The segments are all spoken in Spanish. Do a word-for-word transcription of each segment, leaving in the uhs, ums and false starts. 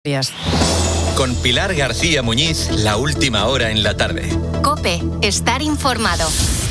Con Pilar García Muñiz, la última hora en la tarde. COPE, estar informado.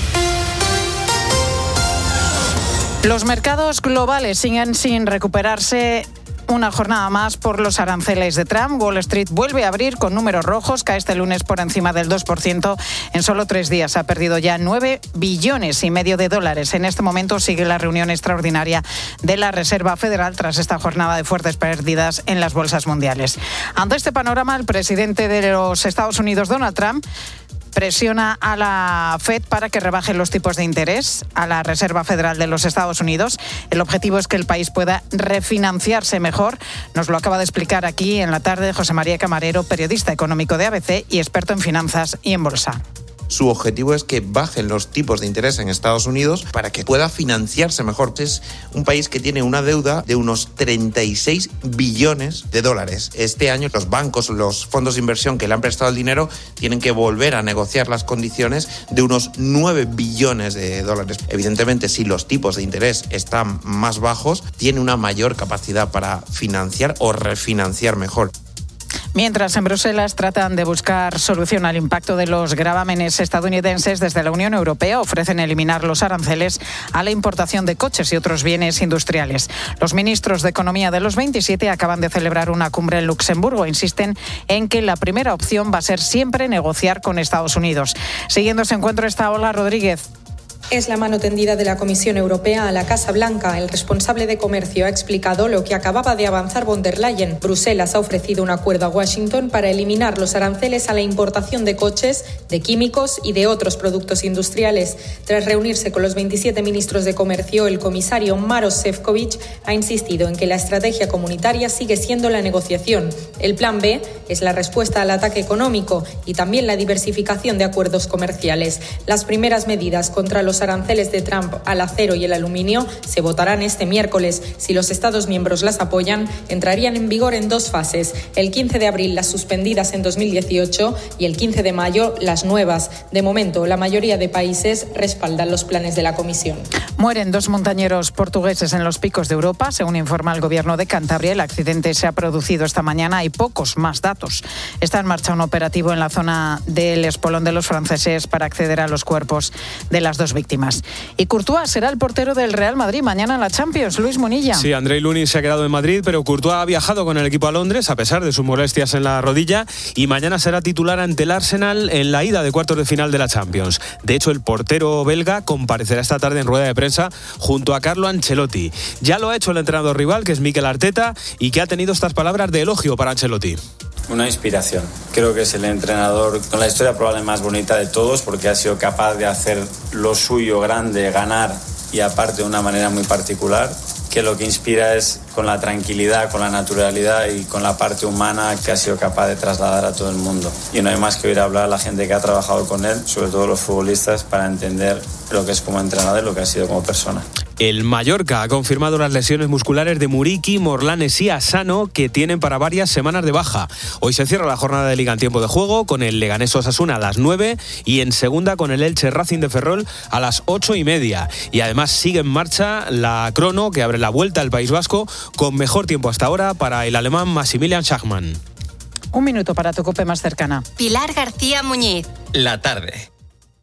Los mercados globales siguen sin recuperarse. Una jornada más por los aranceles de Trump. Wall Street vuelve a abrir con números rojos, cae este lunes por encima del dos por ciento. En solo tres días ha perdido ya nueve billones y medio de dólares. En este momento sigue la reunión extraordinaria de la Reserva Federal tras esta jornada de fuertes pérdidas en las bolsas mundiales. Ante este panorama, el presidente de los Estados Unidos, Donald Trump, presiona a la Fed para que rebaje los tipos de interés, a la Reserva Federal de los Estados Unidos. El objetivo es que el país pueda refinanciarse mejor. Nos lo acaba de explicar aquí en la tarde José María Camarero, periodista económico de A B C y experto en finanzas y en bolsa. Su objetivo es que bajen los tipos de interés en Estados Unidos para que pueda financiarse mejor. Es un país que tiene una deuda de unos treinta y seis billones de dólares. Este año los bancos, los fondos de inversión que le han prestado el dinero tienen que volver a negociar las condiciones de unos nueve billones de dólares. Evidentemente, si los tipos de interés están más bajos, tiene una mayor capacidad para financiar o refinanciar mejor. Mientras en Bruselas tratan de buscar solución al impacto de los gravámenes estadounidenses, desde la Unión Europea ofrecen eliminar los aranceles a la importación de coches y otros bienes industriales. Los ministros de Economía de los veintisiete acaban de celebrar una cumbre en Luxemburgo. Insisten en que la primera opción va a ser siempre negociar con Estados Unidos. Siguiendo ese encuentro está Olga Rodríguez. Es la mano tendida de la Comisión Europea a la Casa Blanca. El responsable de comercio ha explicado lo que acababa de avanzar von der Leyen. Bruselas ha ofrecido un acuerdo a Washington para eliminar los aranceles a la importación de coches, de químicos y de otros productos industriales. Tras reunirse con los veintisiete ministros de comercio, el comisario Maroš Šefčovič ha insistido en que la estrategia comunitaria sigue siendo la negociación. El plan B es la respuesta al ataque económico y también la diversificación de acuerdos comerciales. Las primeras medidas contra los aranceles de Trump al acero y el aluminio se votarán este miércoles. Si los Estados miembros las apoyan, entrarían en vigor en dos fases. El quince de abril las suspendidas en dos mil dieciocho y el quince de mayo las nuevas. De momento, la mayoría de países respaldan los planes de la Comisión. Mueren dos montañeros portugueses en los picos de Europa, según informa el Gobierno de Cantabria. El accidente se ha producido esta mañana. Hay pocos más datos. Está en marcha un operativo en la zona del espolón de los franceses para acceder a los cuerpos de las dos víctimas. Y Courtois será el portero del Real Madrid mañana en la Champions. Luis Munilla. Sí, Andrei Lunin se ha quedado en Madrid, pero Courtois ha viajado con el equipo a Londres a pesar de sus molestias en la rodilla y mañana será titular ante el Arsenal en la ida de cuartos de final de la Champions. De hecho, el portero belga comparecerá esta tarde en rueda de prensa junto a Carlo Ancelotti. Ya lo ha hecho el entrenador rival, que es Mikel Arteta, y que ha tenido estas palabras de elogio para Ancelotti. Una inspiración. Creo que es el entrenador con la historia probablemente más bonita de todos porque ha sido capaz de hacer lo suyo grande, ganar y aparte de una manera muy particular, que lo que inspira es con la tranquilidad, con la naturalidad y con la parte humana que ha sido capaz de trasladar a todo el mundo. Y no hay más que oír hablar a la gente que ha trabajado con él, sobre todo los futbolistas, para entender lo que es como entrenador y lo que ha sido como persona. El Mallorca ha confirmado las lesiones musculares de Muriqui, Morlanes y Asano, que tienen para varias semanas de baja. Hoy se cierra la jornada de Liga en tiempo de juego con el Leganés Osasuna a las nueve y en segunda con el Elche Racing de Ferrol a las ocho y media. Y además sigue en marcha la crono que abre la vuelta al País Vasco con mejor tiempo hasta ahora para el alemán Maximilian Schachmann. Un minuto para tu COPE más cercana. Pilar García Muñiz. La tarde.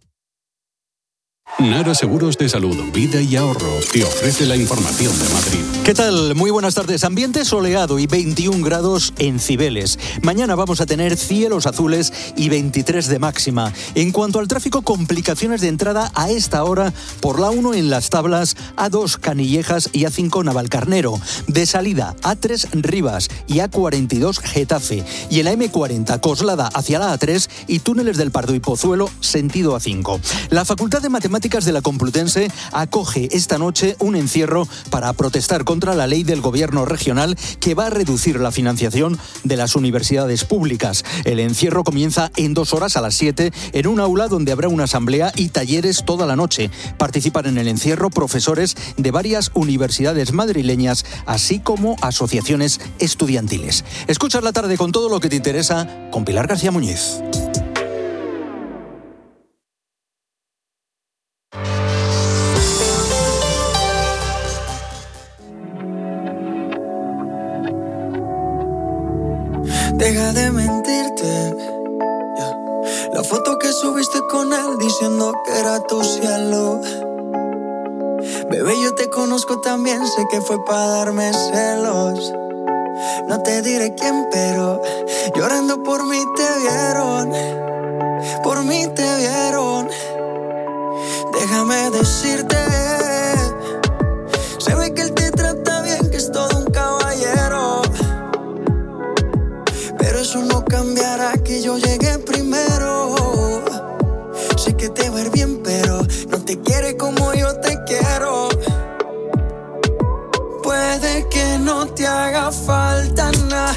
Nara Seguros de Salud, Vida y Ahorro te ofrece la información de Madrid. ¿Qué tal? Muy buenas tardes. Ambiente soleado y veintiún grados en Cibeles. Mañana vamos a tener cielos azules y veintitrés de máxima. En cuanto al tráfico, complicaciones de entrada a esta hora por la uno en Las Tablas, A dos Canillejas y A cinco Navalcarnero. De salida, A tres Rivas y A cuarenta y dos Getafe. Y en la eme cuarenta Coslada hacia la A tres y túneles del Pardo y Pozuelo sentido A cinco. La Facultad de Matemáticas de la Complutense acoge esta noche un encierro para protestar contra la ley del gobierno regional que va a reducir la financiación de las universidades públicas. El encierro comienza en dos horas a las siete en un aula donde habrá una asamblea y talleres toda la noche. Participan en el encierro profesores de varias universidades madrileñas, así como asociaciones estudiantiles. Escuchas la tarde con todo lo que te interesa con Pilar García Muñiz. Deja de mentirte. Yeah. La foto que subiste con él diciendo que era tu cielo. Bebé, yo te conozco también, sé que fue para darme celos. No te diré quién, pero llorando por mí te vieron. Por mí te vieron. Déjame decirte, se ve que él te trata bien, que es todo un caballero. Pero eso no cambiará que yo llegué primero. Sé que te va a ir bien, pero no te quiere como yo te quiero. Puede que no te haga falta nada,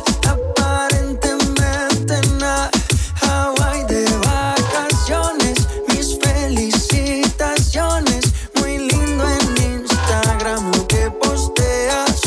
aparentemente nada. Hawaii de vacaciones, mis felicitaciones. Muy lindo en Instagram lo que posteas,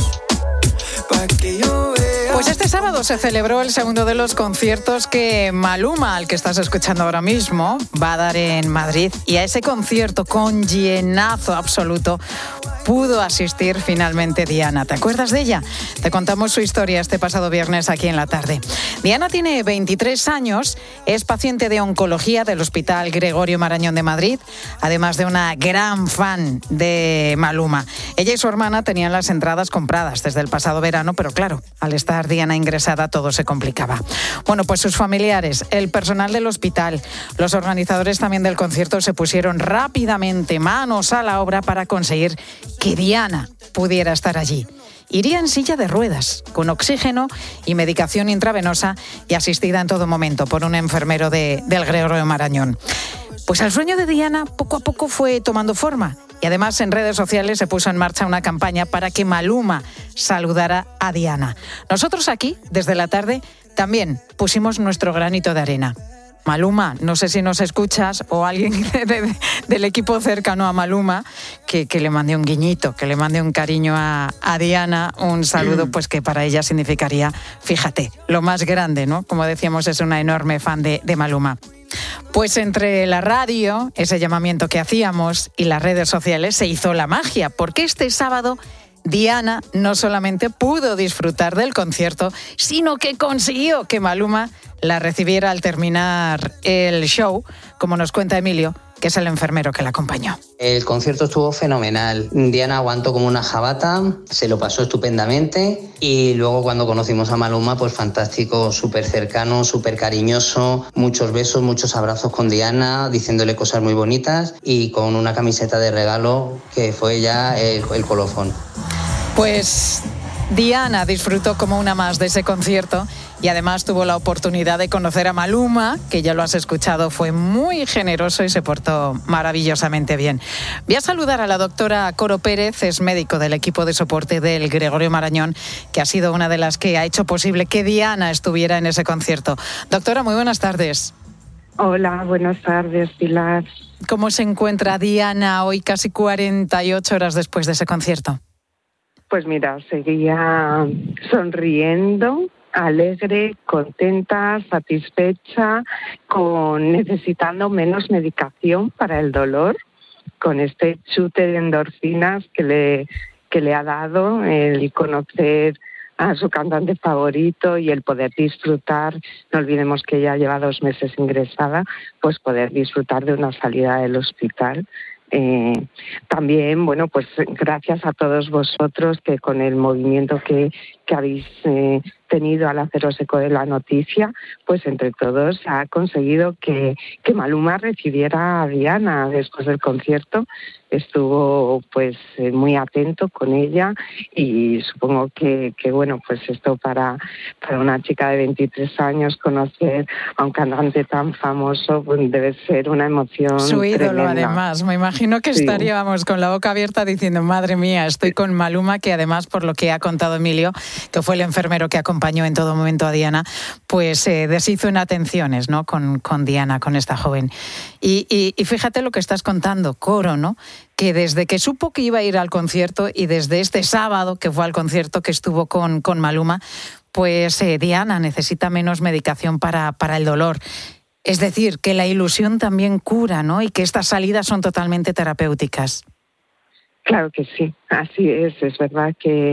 pa' que yo vea. Pues este sábado se celebró el segundo de los conciertos que Maluma, al que estás escuchando ahora mismo, va a dar en Madrid. Y a ese concierto con llenazo absoluto pudo asistir finalmente Diana. ¿Te acuerdas de ella? Te contamos su historia este pasado viernes aquí en La Tarde. Diana tiene veintitrés años, es paciente de oncología del Hospital Gregorio Marañón de Madrid, además de una gran fan de Maluma. Ella y su hermana tenían las entradas compradas desde el pasado verano, pero claro, al estar Diana ingresada todo se complicaba. Bueno, pues sus familiares, el personal del hospital, los organizadores también del concierto se pusieron rápidamente manos a la obra para conseguir que Diana pudiera estar allí. Iría en silla de ruedas, con oxígeno y medicación intravenosa y asistida en todo momento por un enfermero de, del Gregorio Marañón. Pues el sueño de Diana poco a poco fue tomando forma y además en redes sociales se puso en marcha una campaña para que Maluma saludara a Diana. Nosotros aquí, desde La Tarde, también pusimos nuestro granito de arena. Maluma, no sé si nos escuchas o alguien de, de, del equipo cercano a Maluma que, que le mande un guiñito, que le mande un cariño a, a Diana, un saludo pues que para ella significaría, fíjate, lo más grande, ¿no? Como decíamos, es una enorme fan de, de Maluma. Pues entre la radio, ese llamamiento que hacíamos, y las redes sociales se hizo la magia, porque este sábado Diana no solamente pudo disfrutar del concierto, sino que consiguió que Maluma la recibiera al terminar el show, como nos cuenta Emilio, que es el enfermero que la acompañó. El concierto estuvo fenomenal. Diana aguantó como una jabata, se lo pasó estupendamente y luego cuando conocimos a Maluma, pues fantástico, súper cercano, súper cariñoso, muchos besos, muchos abrazos con Diana, diciéndole cosas muy bonitas y con una camiseta de regalo que fue ya el, el colofón. Pues Diana disfrutó como una más de ese concierto y además tuvo la oportunidad de conocer a Maluma, que ya lo has escuchado, fue muy generoso y se portó maravillosamente bien. Voy a saludar a la doctora Coro Pérez, es médico del equipo de soporte del Gregorio Marañón, que ha sido una de las que ha hecho posible que Diana estuviera en ese concierto. Doctora, muy buenas tardes. Hola, buenas tardes, Pilar. ¿Cómo se encuentra Diana hoy, casi cuarenta y ocho horas después de ese concierto? Pues mira, seguía sonriendo, alegre, contenta, satisfecha, con necesitando menos medicación para el dolor, con este chute de endorfinas que le, que le ha dado el conocer a su cantante favorito y el poder disfrutar, no olvidemos que ella lleva dos meses ingresada, pues poder disfrutar de una salida del hospital. Eh, también, bueno, pues gracias a todos vosotros que con el movimiento que, que habéis eh, tenido al haceros eco de la noticia, pues entre todos ha conseguido que, que Maluma recibiera a Diana después del concierto. Estuvo pues eh, muy atento con ella y supongo que, que bueno, pues esto para, para una chica de veintitrés años conocer a un cantante tan famoso pues debe ser una emoción su ídolo tremenda. Además, me imagino que sí. Estaríamos con la boca abierta diciendo, madre mía, estoy con Maluma, que además por lo que ha contado Emilio, que fue el enfermero que acompañó en todo momento a Diana, pues eh, deshizo en atenciones, ¿no? Con, con Diana, con esta joven. Y, y, y fíjate lo que estás contando, Coro, ¿no? Que desde que supo que iba a ir al concierto y desde este sábado que fue al concierto que estuvo con, con Maluma, pues eh, Diana necesita menos medicación para, para el dolor. Es decir, que la ilusión también cura, ¿no? Y que estas salidas son totalmente terapéuticas. Claro que sí, así es. Es verdad que,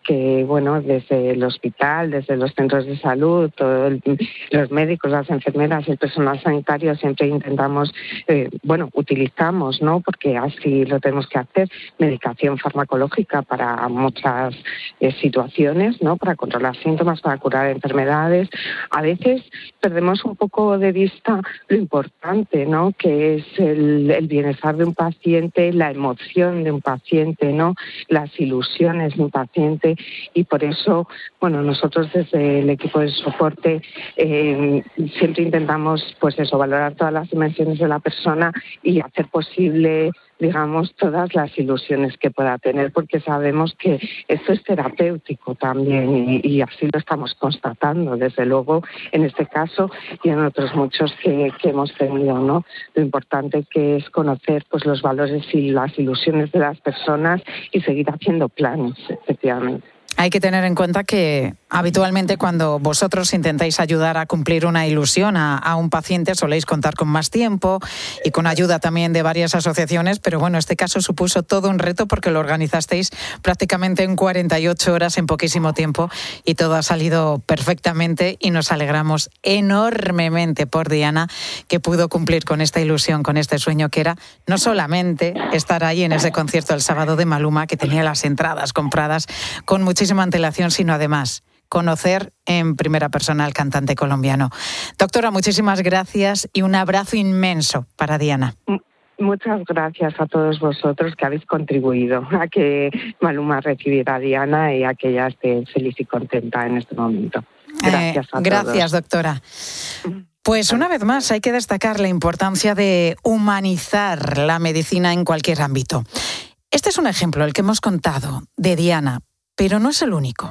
que, bueno, desde el hospital, desde los centros de salud, todo el, los médicos, las enfermeras, el personal sanitario, siempre intentamos, eh, bueno, utilizamos, ¿no? Porque así lo tenemos que hacer, medicación farmacológica para muchas eh, situaciones, ¿no? Para controlar síntomas, para curar enfermedades. A veces perdemos un poco de vista lo importante, ¿no? Que es el, el bienestar de un paciente, la emoción de un paciente, ¿no? Las ilusiones de un paciente, y por eso, bueno, nosotros desde el equipo de soporte eh, siempre intentamos, pues eso, valorar todas las dimensiones de la persona y hacer posible, digamos, todas las ilusiones que pueda tener, porque sabemos que esto es terapéutico también y, y así lo estamos constatando, desde luego, en este caso y en otros muchos que, que hemos tenido, ¿no? Lo importante que es conocer, pues, los valores y las ilusiones de las personas y seguir haciendo planes, efectivamente. Hay que tener en cuenta que habitualmente cuando vosotros intentáis ayudar a cumplir una ilusión a, a un paciente soléis contar con más tiempo y con ayuda también de varias asociaciones, pero bueno, este caso supuso todo un reto porque lo organizasteis prácticamente en cuarenta y ocho horas, en poquísimo tiempo, y todo ha salido perfectamente y nos alegramos enormemente por Diana, que pudo cumplir con esta ilusión, con este sueño que era no solamente estar ahí en ese concierto el sábado de Maluma, que tenía las entradas compradas con muchísima antelación, sino además conocer en primera persona al cantante colombiano. Doctora, muchísimas gracias y un abrazo inmenso para Diana. Muchas gracias a todos vosotros que habéis contribuido a que Maluma recibiera a Diana y a que ella esté feliz y contenta en este momento. Gracias a eh, gracias, todos. Doctora. Pues una vez más hay que destacar la importancia de humanizar la medicina en cualquier ámbito. Este es un ejemplo, el que hemos contado, de Diana, pero no es el único.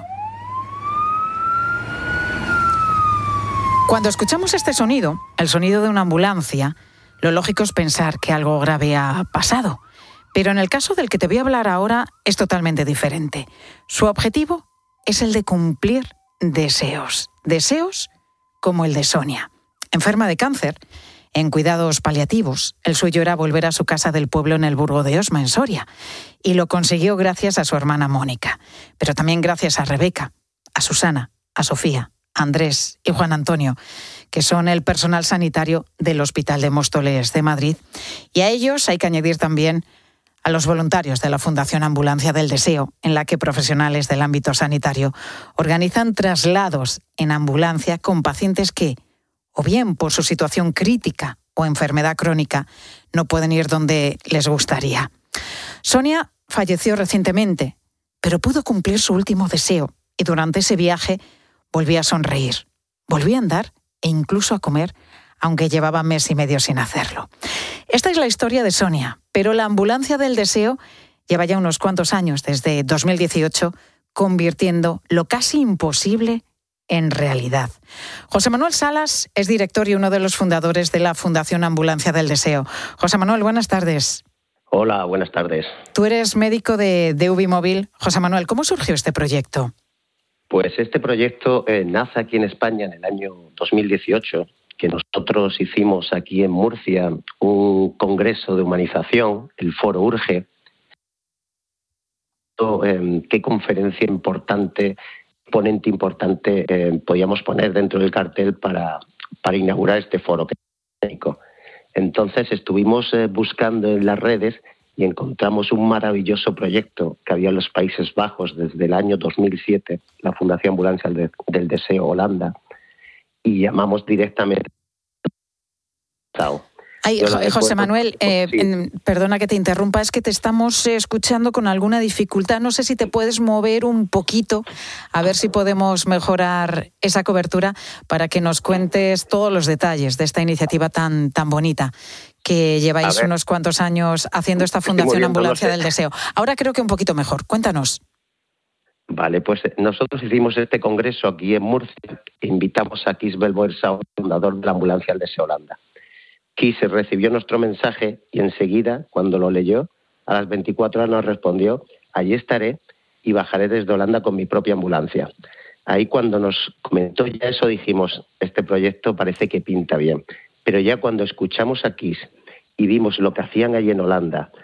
Cuando escuchamos este sonido, el sonido de una ambulancia, lo lógico es pensar que algo grave ha pasado. Pero en el caso del que te voy a hablar ahora es totalmente diferente. Su objetivo es el de cumplir deseos. Deseos como el de Sonia, enferma de cáncer, en cuidados paliativos. El suyo era volver a su casa del pueblo en el Burgo de Osma, en Soria. Y lo consiguió gracias a su hermana Mónica, pero también gracias a Rebeca, a Susana, a Sofía, a Andrés y Juan Antonio, que son el personal sanitario del Hospital de Móstoles de Madrid. Y a ellos hay que añadir también a los voluntarios de la Fundación Ambulancia del Deseo, en la que profesionales del ámbito sanitario organizan traslados en ambulancia con pacientes que, o bien por su situación crítica o enfermedad crónica, no pueden ir donde les gustaría. Sonia falleció recientemente, pero pudo cumplir su último deseo y durante ese viaje volvió a sonreír, volvió a andar e incluso a comer, aunque llevaba mes y medio sin hacerlo. Esta es la historia de Sonia, pero la Ambulancia del Deseo lleva ya unos cuantos años, desde dos mil dieciocho, convirtiendo lo casi imposible en realidad. José Manuel Salas es director y uno de los fundadores de la Fundación Ambulancia del Deseo. José Manuel, buenas tardes. Hola, buenas tardes. Tú eres médico de, de Ubimóvil. José Manuel, ¿cómo surgió este proyecto? Pues este proyecto eh, nace aquí en España en el año dos mil dieciocho, que nosotros hicimos aquí en Murcia un congreso de humanización, el Foro Urge. Eh, ¿Qué conferencia importante, ponente importante eh, podíamos poner dentro del cartel para, para inaugurar este foro técnico? Entonces estuvimos eh, buscando en las redes y encontramos un maravilloso proyecto que había en los Países Bajos desde el año dos mil siete, la Fundación Ambulancia del, del Deseo Holanda, y llamamos directamente. Ay, José Manuel, eh, sí. Perdona que te interrumpa, es que te estamos escuchando con alguna dificultad. No sé si te puedes mover un poquito, a ver si podemos mejorar esa cobertura para que nos cuentes todos los detalles de esta iniciativa tan, tan bonita que lleváis unos cuantos años haciendo esta Fundación Ambulancia del Deseo. Ahora creo que un poquito mejor. Cuéntanos. Vale, pues nosotros hicimos este congreso aquí en Murcia. Invitamos a Kees Belboersau, fundador de la Ambulancia del Deseo Holanda. Kees recibió nuestro mensaje y enseguida, cuando lo leyó, a las veinticuatro horas nos respondió: allí estaré y bajaré desde Holanda con mi propia ambulancia. Ahí cuando nos comentó ya eso dijimos, este proyecto parece que pinta bien. Pero ya cuando escuchamos a Kees y vimos lo que hacían allí en Holanda,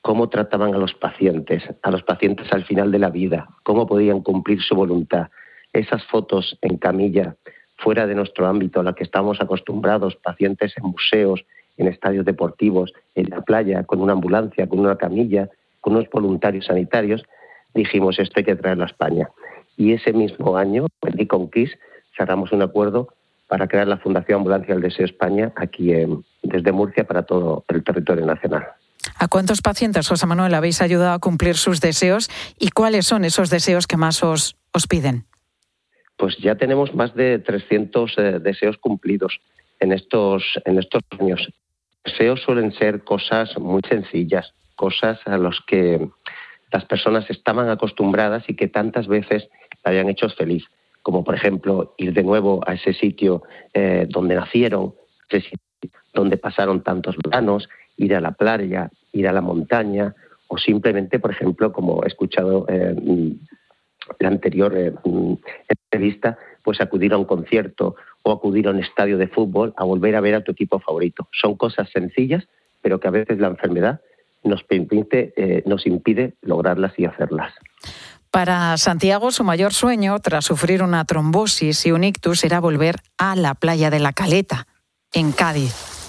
cómo trataban a los pacientes, a los pacientes al final de la vida, cómo podían cumplir su voluntad. Esas fotos en camilla, fuera de nuestro ámbito, a la que estamos acostumbrados, pacientes en museos, en estadios deportivos, en la playa, con una ambulancia, con una camilla, con unos voluntarios sanitarios, dijimos, esto hay que traerlo a España. Y ese mismo año, con Kiss, cerramos un acuerdo para crear la Fundación Ambulancia del Deseo España aquí en, desde Murcia para todo el territorio nacional. ¿A cuántos pacientes, José Manuel, habéis ayudado a cumplir sus deseos y cuáles son esos deseos que más os, os piden? Pues ya tenemos más de trescientos eh, deseos cumplidos en estos, en estos años. Deseos suelen ser cosas muy sencillas, cosas a las que las personas estaban acostumbradas y que tantas veces la habían hecho feliz, como por ejemplo ir de nuevo a ese sitio eh, donde nacieron, ese sitio donde pasaron tantos veranos, ir a la playa, ir a la montaña, o simplemente, por ejemplo, como he escuchado eh, la anterior eh, entrevista, pues acudir a un concierto o acudir a un estadio de fútbol a volver a ver a tu equipo favorito. Son cosas sencillas, pero que a veces la enfermedad nos permite, eh, nos impide lograrlas y hacerlas. Para Santiago, su mayor sueño, tras sufrir una trombosis y un ictus, era volver a la playa de La Caleta, en Cádiz.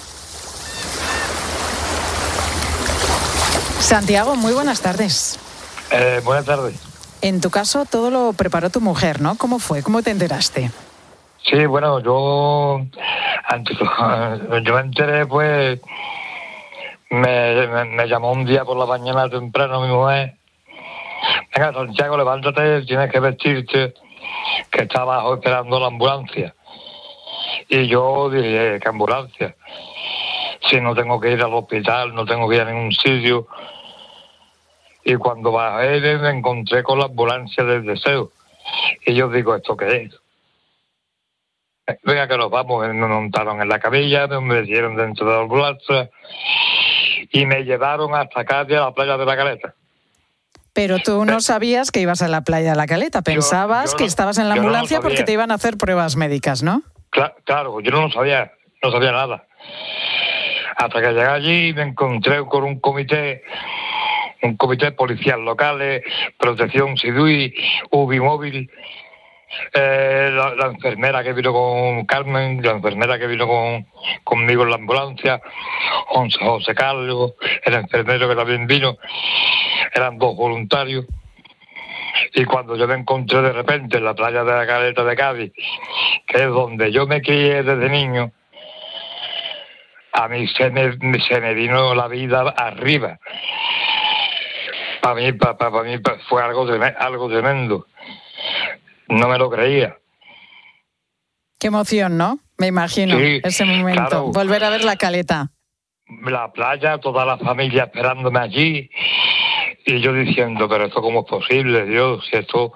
Santiago, muy buenas tardes. Eh, buenas tardes. En tu caso, todo lo preparó tu mujer, ¿no? ¿Cómo fue? ¿Cómo te enteraste? Sí, bueno, yo antes, yo me enteré, pues, me, me, me llamó un día por la mañana temprano mi mujer. Venga, Santiago, levántate, tienes que vestirte, que está abajo esperando la ambulancia. Y yo dije, ¿qué ambulancia? Si no tengo que ir al hospital, no tengo que ir a ningún sitio. Y cuando bajé me encontré con la ambulancia del deseo. Y yo digo, ¿esto qué es? Venga, que nos vamos. Me montaron en la camilla, me metieron dentro de la ambulancia y me llevaron hasta Cádiz, a la playa de La Caleta. Pero tú no sabías que ibas a la playa de La Caleta. Pensabas yo, yo que no, estabas en la ambulancia no porque te iban a hacer pruebas médicas, ¿no? Claro, claro, yo no lo sabía, no sabía nada. Hasta que llegué allí me encontré con un comité, un comité policial locales, protección SIDUI, Ubimóvil, eh, la, la enfermera que vino con Carmen, la enfermera que vino con conmigo en la ambulancia, José, José Carlos, el enfermero que también vino, eran dos voluntarios. Y cuando yo me encontré de repente en la playa de La Caleta de Cádiz, que es donde yo me crié desde niño, a mí se me, se me vino la vida arriba. Para mí, para, para mí fue algo tremendo, algo tremendo. No me lo creía. Qué emoción, ¿no? Me imagino, sí, ese momento. Claro. Volver a ver La Caleta. La playa, toda la familia esperándome allí. Y yo diciendo, pero esto cómo es posible, Dios, si esto...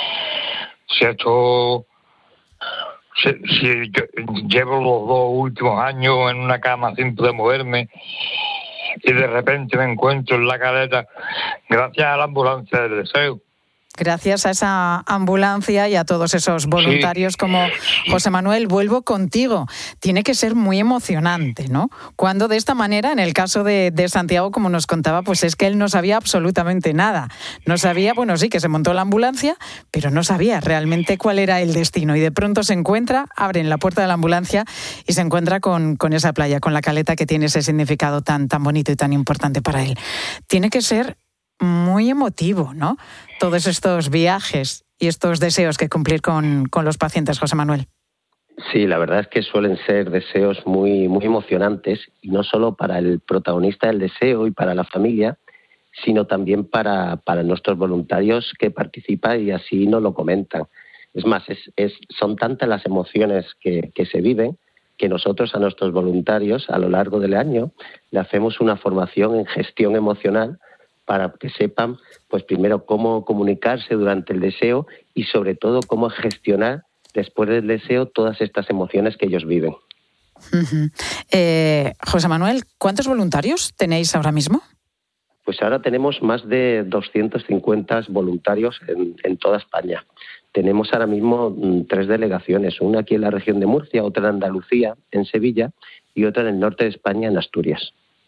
Si esto... Si, si yo llevo los dos últimos años en una cama sin poder moverme y de repente me encuentro en La Caleta gracias a la ambulancia del deseo. Gracias a esa ambulancia y a todos esos voluntarios sí. como José Manuel, vuelvo contigo. Tiene que ser muy emocionante, ¿no? Cuando de esta manera, en el caso de, de Santiago, como nos contaba, pues es que él no sabía absolutamente nada. No sabía, bueno, sí, que se montó la ambulancia, pero no sabía realmente cuál era el destino. Y de pronto se encuentra, abren la puerta de la ambulancia y se encuentra con, con esa playa, con La Caleta, que tiene ese significado tan, tan bonito y tan importante para él. Tiene que ser muy emotivo, ¿no? Todos estos viajes y estos deseos que cumplir con, con los pacientes, José Manuel. Sí, la verdad es que suelen ser deseos muy, muy emocionantes, y no solo para el protagonista del deseo y para la familia, sino también para, para nuestros voluntarios que participan y así nos lo comentan. Es más, es, es, son tantas las emociones que, que se viven que nosotros a nuestros voluntarios a lo largo del año le hacemos una formación en gestión emocional para que sepan, pues primero, cómo comunicarse durante el deseo y sobre todo cómo gestionar después del deseo todas estas emociones que ellos viven. Uh-huh. Eh, José Manuel, ¿cuántos voluntarios tenéis ahora mismo? Pues ahora tenemos más de doscientos cincuenta voluntarios en, en toda España. Tenemos ahora mismo mm, tres delegaciones, una aquí en la región de Murcia, otra en Andalucía, en Sevilla, y otra en el norte de España, en Asturias.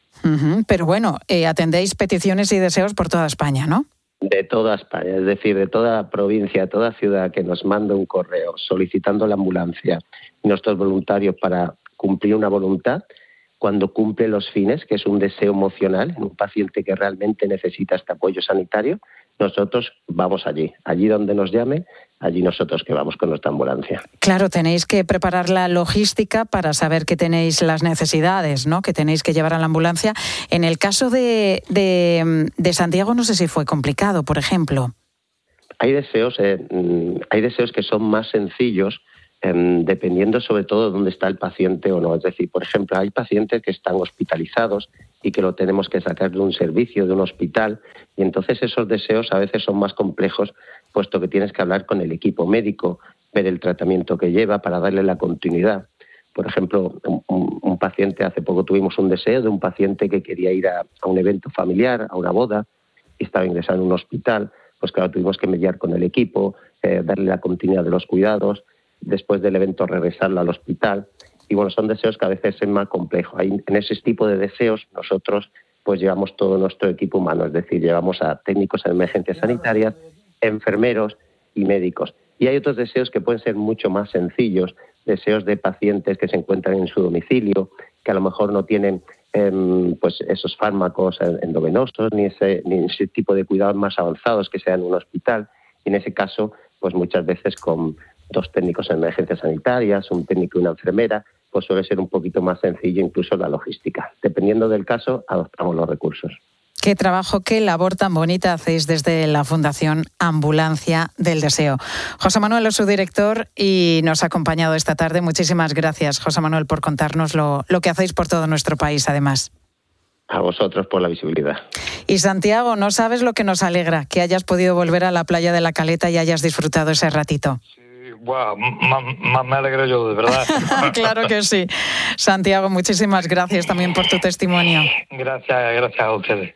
Uh-huh. Pero bueno, eh, atendéis peticiones y deseos por toda España, ¿no? De toda España, es decir, de toda provincia, toda ciudad que nos manda un correo solicitando la ambulancia y nuestros voluntarios para cumplir una voluntad, cuando cumple los fines, que es un deseo emocional en un paciente que realmente necesita este apoyo sanitario, nosotros vamos allí. Allí donde nos llame, allí nosotros que vamos con nuestra ambulancia. Claro, tenéis que preparar la logística para saber que tenéis las necesidades, ¿no?, que tenéis que llevar a la ambulancia. En el caso de, de, de Santiago, no sé si fue complicado, por ejemplo. Hay deseos, eh, hay deseos que son más sencillos, eh, dependiendo sobre todo de dónde está el paciente o no. Es decir, por ejemplo, hay pacientes que están hospitalizados y que lo tenemos que sacar de un servicio, de un hospital, y entonces esos deseos a veces son más complejos, puesto que tienes que hablar con el equipo médico, ver el tratamiento que lleva para darle la continuidad. Por ejemplo, un, un paciente, hace poco tuvimos un deseo de un paciente que quería ir a, a un evento familiar, a una boda, y estaba ingresado en un hospital. Pues claro, tuvimos que mediar con el equipo, eh, darle la continuidad de los cuidados, después del evento regresarlo al hospital. Y bueno, son deseos que a veces es más complejo. Ahí, en ese tipo de deseos nosotros pues llevamos todo nuestro equipo humano, es decir, llevamos a técnicos en emergencias sanitarias, enfermeros y médicos. Y hay otros deseos que pueden ser mucho más sencillos, deseos de pacientes que se encuentran en su domicilio, que a lo mejor no tienen eh, pues esos fármacos endovenosos ni ese, ni ese tipo de cuidados más avanzados que sea en un hospital. Y en ese caso, pues muchas veces con dos técnicos en emergencias sanitarias, un técnico y una enfermera, pues suele ser un poquito más sencillo incluso la logística. Dependiendo del caso, adoptamos los recursos. Qué trabajo, qué labor tan bonita hacéis desde la Fundación Ambulancia del Deseo. José Manuel es su director y nos ha acompañado esta tarde. Muchísimas gracias, José Manuel, por contarnos lo, lo que hacéis por todo nuestro país, además. A vosotros por la visibilidad. Y Santiago, no sabes lo que nos alegra, que hayas podido volver a la playa de La Caleta y hayas disfrutado ese ratito. Wow, más me alegro yo, de verdad. Claro que sí. Santiago, muchísimas gracias también por tu testimonio. Gracias, gracias a ustedes.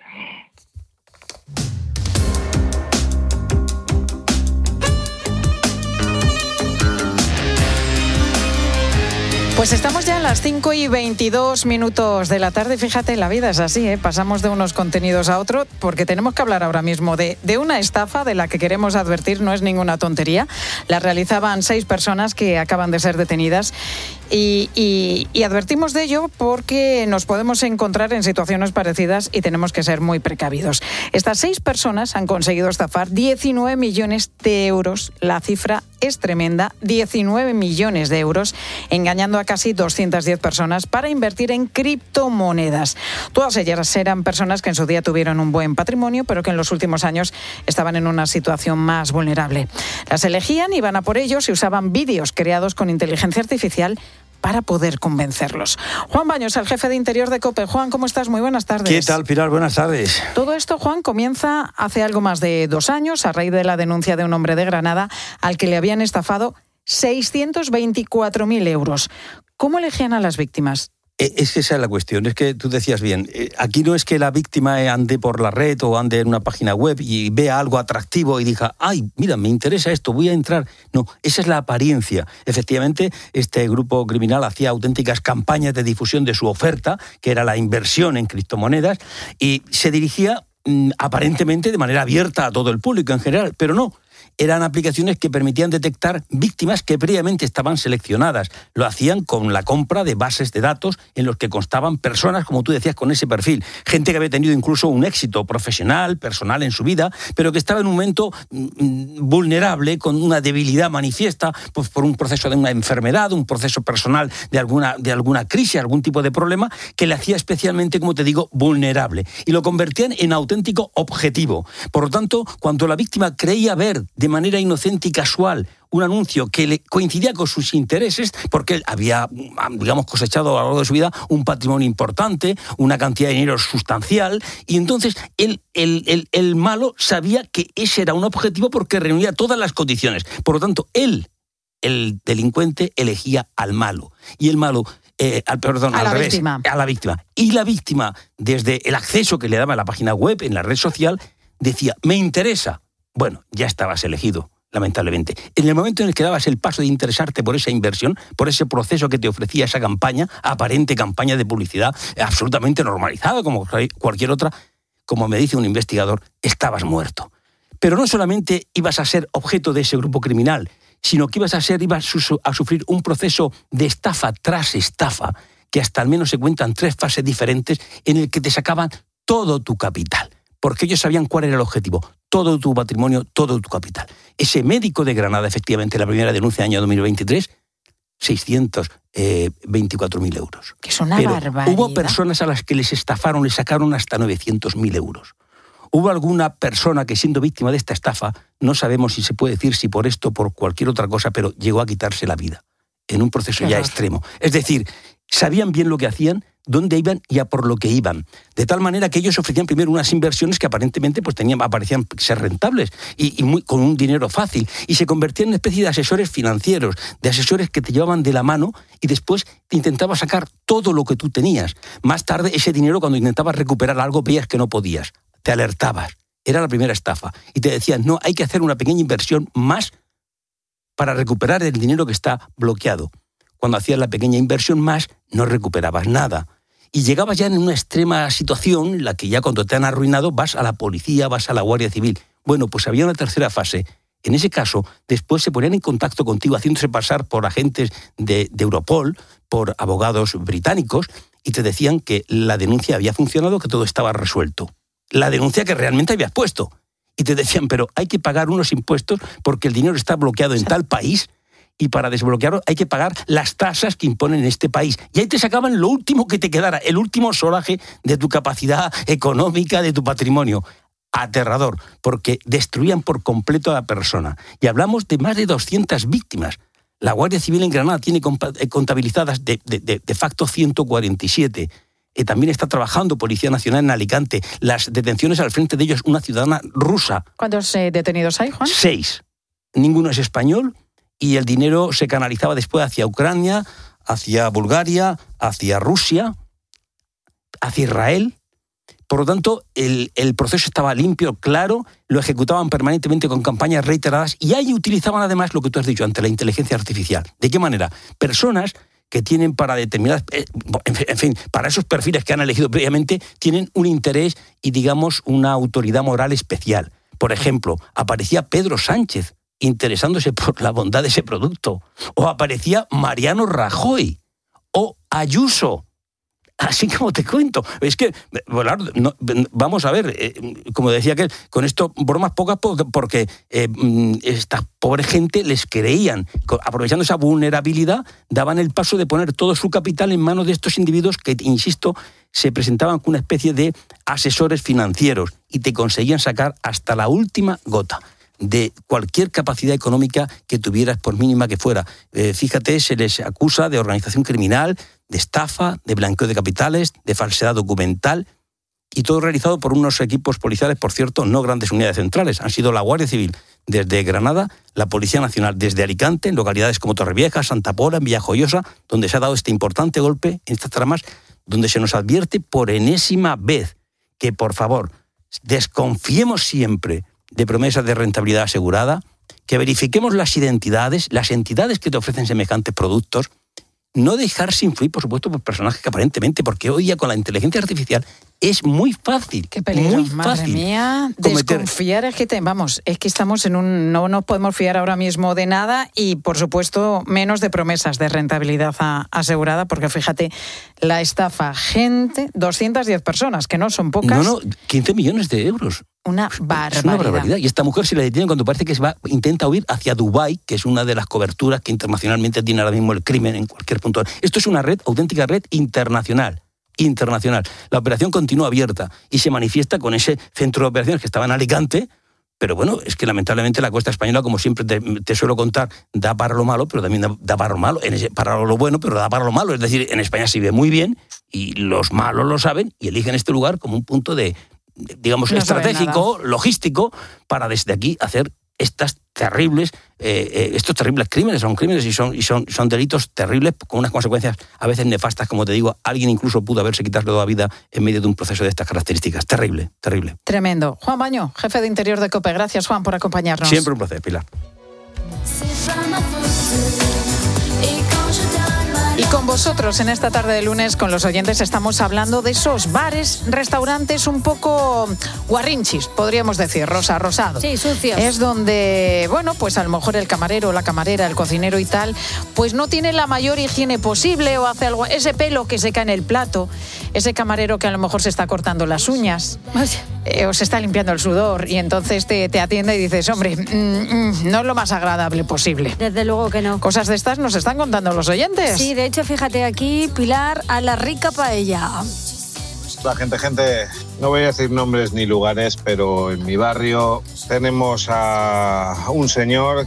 Pues estamos ya a las cinco y veintidós minutos de la tarde. Fíjate, la vida es así, ¿eh? Pasamos de unos contenidos a otro porque tenemos que hablar ahora mismo de, de una estafa de la que queremos advertir, no es ninguna tontería. La realizaban seis personas que acaban de ser detenidas y, y, y advertimos de ello porque nos podemos encontrar en situaciones parecidas y tenemos que ser muy precavidos. Estas seis personas han conseguido estafar diecinueve millones de euros. La cifra es tremenda, diecinueve millones de euros, engañando a casi doscientas diez personas para invertir en criptomonedas. Todas ellas eran personas que en su día tuvieron un buen patrimonio, pero que en los últimos años estaban en una situación más vulnerable. Las elegían, iban a por ellos y usaban vídeos creados con inteligencia artificial para poder convencerlos. Juan Baños, el jefe de Interior de COPE. Juan, ¿cómo estás? Muy buenas tardes. ¿Qué tal, Pilar? Buenas tardes. Todo esto, Juan, comienza hace algo más de dos años a raíz de la denuncia de un hombre de Granada al que le habían estafado seiscientos veinticuatro mil euros. ¿Cómo elegían a las víctimas? Es que esa es la cuestión, es que tú decías bien, aquí no es que la víctima ande por la red o ande en una página web y vea algo atractivo y diga, ay, mira, me interesa esto, voy a entrar. No, esa es la apariencia. Efectivamente, este grupo criminal hacía auténticas campañas de difusión de su oferta, que era la inversión en criptomonedas, y se dirigía mmm, aparentemente de manera abierta a todo el público en general, pero no. Eran aplicaciones que permitían detectar víctimas que previamente estaban seleccionadas. Lo hacían con la compra de bases de datos en los que constaban personas, como tú decías, con ese perfil. Gente que había tenido incluso un éxito profesional, personal en su vida, pero que estaba en un momento mm, vulnerable, con una debilidad manifiesta, pues por un proceso de una enfermedad, un proceso personal de alguna, de alguna crisis, algún tipo de problema, que le hacía especialmente, como te digo, vulnerable. Y lo convertían en auténtico objetivo. Por lo tanto, cuando la víctima creía ver de manera inocente y casual un anuncio que le coincidía con sus intereses, porque él había, digamos, cosechado a lo largo de su vida un patrimonio importante, una cantidad de dinero sustancial, y entonces él, el, el, el malo sabía que ese era un objetivo porque reunía todas las condiciones. Por lo tanto, él, el delincuente, elegía al malo. Y el malo... Eh, al, perdón, a al la revés, víctima. a la víctima. Y la víctima, desde el acceso que le daba a la página web, en la red social, decía, me interesa. Bueno, ya estabas elegido. lamentablemente. En el momento en el que dabas el paso de interesarte por esa inversión, por ese proceso que te ofrecía esa campaña, aparente campaña de publicidad absolutamente normalizada como cualquier otra, como me dice un investigador, estabas muerto. Pero no solamente ibas a ser objeto de ese grupo criminal, sino que ibas a ser, ibas a sufrir un proceso de estafa tras estafa, que hasta al menos se cuentan tres fases diferentes en el que te sacaban todo tu capital. Porque ellos sabían cuál era el objetivo, todo tu patrimonio, todo tu capital. Ese médico de Granada, efectivamente, la primera denuncia del año dos mil veintitrés, seiscientos veinticuatro mil euros. Que es una Pero barbaridad. Hubo personas a las que les estafaron, les sacaron hasta novecientos mil euros. Hubo alguna persona que, siendo víctima de esta estafa, no sabemos si se puede decir si por esto o por cualquier otra cosa, pero llegó a quitarse la vida, en un proceso ya extremo. Es decir, sabían bien lo que hacían, dónde iban y a por lo que iban. De tal manera que ellos ofrecían primero unas inversiones que aparentemente pues, tenían, parecían ser rentables y, y muy, con un dinero fácil. Y se convertían en una especie de asesores financieros, de asesores que te llevaban de la mano y después te intentaban sacar todo lo que tú tenías. Más tarde, ese dinero, cuando intentabas recuperar algo, veías que no podías. Te alertabas. Era la primera estafa. Y te decían, no, hay que hacer una pequeña inversión más para recuperar el dinero que está bloqueado. Cuando hacías la pequeña inversión más, no recuperabas nada. Y llegabas ya en una extrema situación en la que ya cuando te han arruinado vas a la policía, vas a la Guardia Civil. Bueno, pues había una tercera fase. En ese caso, después se ponían en contacto contigo haciéndose pasar por agentes de, de Europol, por abogados británicos, y te decían que la denuncia había funcionado, que todo estaba resuelto. La denuncia que realmente habías puesto. Y te decían, pero hay que pagar unos impuestos porque el dinero está bloqueado en tal país y para desbloquearlo hay que pagar las tasas que imponen en este país. Y ahí te sacaban lo último que te quedara, el último solaje de tu capacidad económica, de tu patrimonio. Aterrador, porque destruían por completo a la persona. Y hablamos de más de doscientas víctimas. La Guardia Civil en Granada tiene contabilizadas de, de, de, de facto ciento cuarenta y siete. Eh, también está trabajando Policía Nacional en Alicante. Las detenciones al frente de ellos, una ciudadana rusa. ¿Cuántos eh, detenidos hay, Juan? Seis. Ninguno es español y el dinero se canalizaba después hacia Ucrania, hacia Bulgaria, hacia Rusia, hacia Israel. Por lo tanto, el, el proceso estaba limpio, claro, lo ejecutaban permanentemente con campañas reiteradas y ahí utilizaban además lo que tú has dicho, ante la inteligencia artificial. ¿De qué manera? Personas que tienen para determinadas, en fin, para esos perfiles que han elegido previamente, tienen un interés y, digamos, una autoridad moral especial. Por ejemplo, aparecía Pedro Sánchez interesándose por la bondad de ese producto, o aparecía Mariano Rajoy, o Ayuso. Así como te cuento. Es que, bueno, no, vamos a ver, eh, como decía aquel, con esto bromas pocas porque eh, esta pobre gente les creían. Aprovechando esa vulnerabilidad, daban el paso de poner todo su capital en manos de estos individuos que, insisto, se presentaban como una especie de asesores financieros y te conseguían sacar hasta la última gota de cualquier capacidad económica que tuvieras, por mínima que fuera. Eh, fíjate, se les acusa de organización criminal, de estafa, de blanqueo de capitales, de falsedad documental, y todo realizado por unos equipos policiales, por cierto, no grandes unidades centrales. Han sido la Guardia Civil desde Granada, la Policía Nacional desde Alicante, en localidades como Torrevieja, Santa Pola, en Villajoyosa, donde se ha dado este importante golpe en estas tramas, donde se nos advierte por enésima vez que, por favor, desconfiemos siempre de promesas de rentabilidad asegurada, que verifiquemos las identidades, las entidades que te ofrecen semejantes productos, no dejarse influir, por supuesto, por personajes que aparentemente, porque hoy día con la inteligencia artificial es muy fácil. Qué peligro, muy madre fácil mía. cometer. Desconfiar es que, te, vamos, es que estamos en un... No nos podemos fiar ahora mismo de nada y, por supuesto, menos de promesas de rentabilidad a, asegurada, porque fíjate, la estafa, gente, doscientas diez personas, que no son pocas. No, no, quince millones de euros. Una barbaridad. Es una barbaridad. Y esta mujer se la detiene cuando parece que se va, intenta huir hacia Dubái, que es una de las coberturas que internacionalmente tiene ahora mismo el crimen en cualquier punto. Esto es una red, auténtica red internacional. Internacional. La operación continúa abierta y se manifiesta con ese centro de operaciones que estaba en Alicante, pero bueno, es que lamentablemente la costa española, como siempre te, te suelo contar, da para lo malo, pero también da, da para lo malo, en ese, para lo bueno, pero da para lo malo. Es decir, en España se vive muy bien y los malos lo saben y eligen este lugar como un punto de, digamos, no estratégico, logístico, para desde aquí hacer estas terribles, eh, eh, estos terribles crímenes. Son crímenes y son, y son, son delitos terribles con unas consecuencias a veces nefastas, como te digo. Alguien incluso pudo haberse quitado la vida en medio de un proceso de estas características. Terrible, terrible. Tremendo. Juan Baño, jefe de Interior de COPE. Gracias, Juan, por acompañarnos. Siempre un placer, Pilar. Y con vosotros en esta tarde de lunes, con los oyentes, estamos hablando de esos bares, restaurantes un poco guarrinchis, podríamos decir, rosa, rosado. Sí, sucios. Es donde, bueno, pues a lo mejor el camarero, la camarera, el cocinero y tal, pues no tiene la mayor higiene posible o hace algo, ese pelo que se cae en el plato, ese camarero que a lo mejor se está cortando las uñas eh, o se está limpiando el sudor y entonces te, te atiende y dices, hombre, mm, mm, no es lo más agradable posible. Desde luego que no. Cosas de estas nos están contando los oyentes. Sí, de hecho, fíjate aquí, Pilar, a la rica paella. La gente, gente, no voy a decir nombres ni lugares, pero en mi barrio tenemos a un señor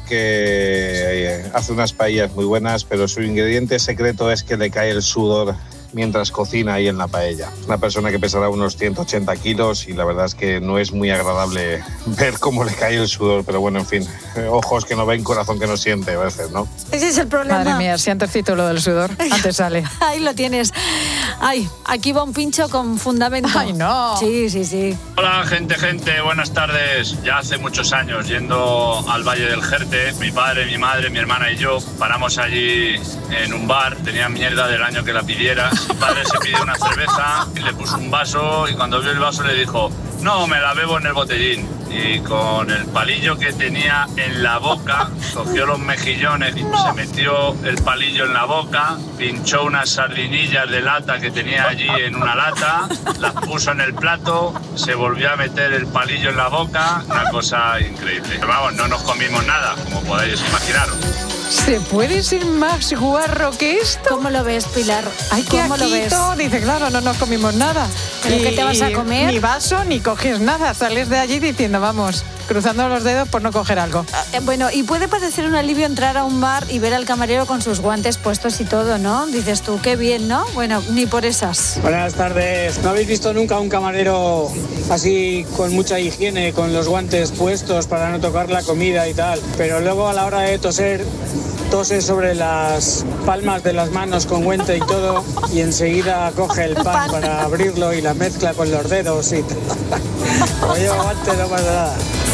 que hace unas paellas muy buenas, pero su ingrediente secreto es que le cae el sudor mientras cocina ahí en la paella. Es una persona que pesará unos ciento ochenta kilos y la verdad es que no es muy agradable ver cómo le cae el sudor, pero bueno, en fin, ojos que no ven, corazón que no siente a veces, ¿no? Ese es el problema. Madre mía, si antes cito lo del sudor, antes sale. Ahí lo tienes. Ay, aquí va un pincho con fundamento. Ay, no. Sí, sí, sí. Hola, gente, gente, buenas tardes. Ya hace muchos años, yendo al Valle del Jerte, mi padre, mi madre, mi hermana y yo paramos allí en un bar. Tenía mierda del año que la pidiera. Mi padre se pidió una cerveza y le puso un vaso y cuando vio el vaso le dijo, no, me la bebo en el botellín. Y con el palillo que tenía en la boca, cogió los mejillones y no. se metió el palillo en la boca, pinchó unas sardinillas de lata que tenía allí en una lata, las puso en el plato, se volvió a meter el palillo en la boca, una cosa increíble. Pero vamos, no nos comimos nada, como podéis imaginaros. ¿Se puede ser más guarro que esto? ¿Cómo lo ves, Pilar? Ay, qué ¿Cómo lo ves? Dice, claro, no nos comimos nada. ¿Pero qué te vas a comer? Ni vaso, ni coges nada. Sales de allí diciendo, vamos, cruzando los dedos por no coger algo. Eh, bueno, y puede parecer un alivio entrar a un bar y ver al camarero con sus guantes puestos y todo, ¿no? Dices tú, qué bien, ¿no? Bueno, ni por esas. Buenas tardes. ¿No habéis visto nunca un camarero así con mucha higiene, con los guantes puestos para no tocar la comida y tal? Pero luego a la hora de toser, tose sobre las palmas de las manos con guante y todo y enseguida coge el pan para abrirlo y la mezcla con los dedos y tal. Como lleva guante no pasa nada.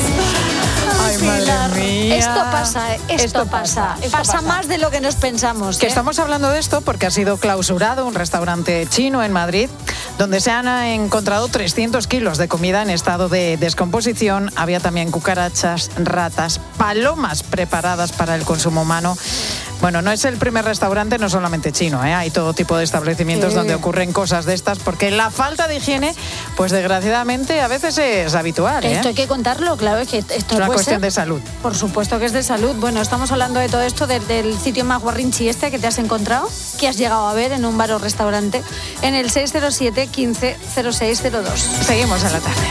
Ay, madre mía. Esto pasa, esto, esto pasa. Pasa, pasa más de lo que nos pensamos. Que ¿eh? estamos hablando de esto porque ha sido clausurado un restaurante chino en Madrid donde se han encontrado trescientos kilos de comida en estado de descomposición. Había también cucarachas, ratas, palomas preparadas para el consumo humano. Bueno, no es el primer restaurante, no solamente chino, ¿eh? Hay todo tipo de establecimientos sí. donde ocurren cosas de estas, porque la falta de higiene, pues desgraciadamente a veces es habitual. ¿eh? Esto hay que contarlo, claro, es que esto es una cuestión ser, de salud. Por supuesto que es de salud. Bueno, estamos hablando de todo esto, de, del sitio más guarrinchi este que te has encontrado, que has llegado a ver en un bar o restaurante, en el seis cero siete, quince, cero seis cero dos. Seguimos a la tarde.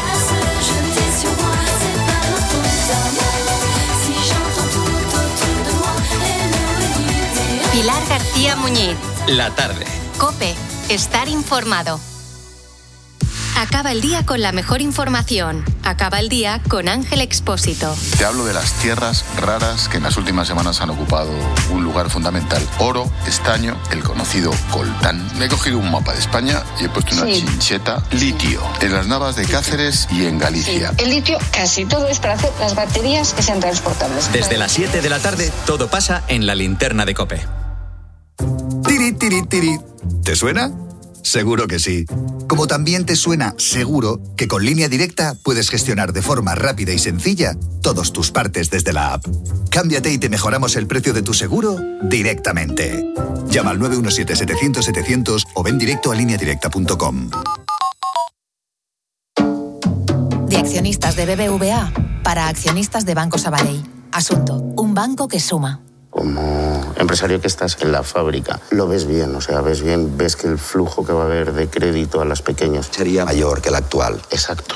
Pilar García Muñiz. La tarde. COPE. Estar informado. Acaba el día con la mejor información. Acaba el día con Ángel Expósito. Te hablo de las tierras raras que en las últimas semanas han ocupado un lugar fundamental. Oro, estaño, el conocido coltán. Me he cogido un mapa de España y he puesto una sí. chincheta. Litio, en las Navas de Cáceres y en Galicia. Sí. El litio casi todo es para hacer las baterías que sean transportables. Desde las siete de la tarde, todo pasa en la linterna de COPE. Tiri, tiri, tiri. ¿Te suena? Seguro que sí. Como también te suena seguro que con Línea Directa puedes gestionar de forma rápida y sencilla todos tus partes desde la app. Cámbiate y te mejoramos el precio de tu seguro directamente. Llama al nueve uno siete, setecientos, setecientos o ven directo a línea directa punto com. De accionistas de B B V A para accionistas de Banco Sabadell. Asunto: un banco que suma. Como empresario que estás en la fábrica, lo ves bien, o sea, ves bien, ves que el flujo que va a haber de crédito a las pequeñas sería mayor que el actual. Exacto.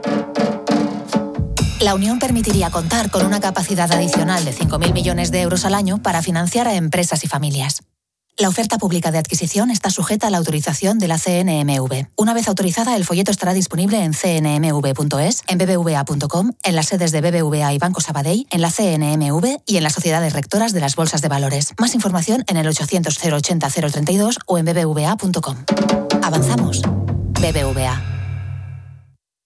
La unión permitiría contar con una capacidad adicional de cinco mil millones de euros al año para financiar a empresas y familias. La oferta pública de adquisición está sujeta a la autorización de la C N M V. Una vez autorizada, el folleto estará disponible en c n m v punto es, en b b v a punto com, en las sedes de B B V A y Banco Sabadell, en la C N M V y en las sociedades rectoras de las bolsas de valores. Más información en el ochocientos, cero ochenta, cero treinta y dos o en b b v a punto com. Avanzamos. B B V A.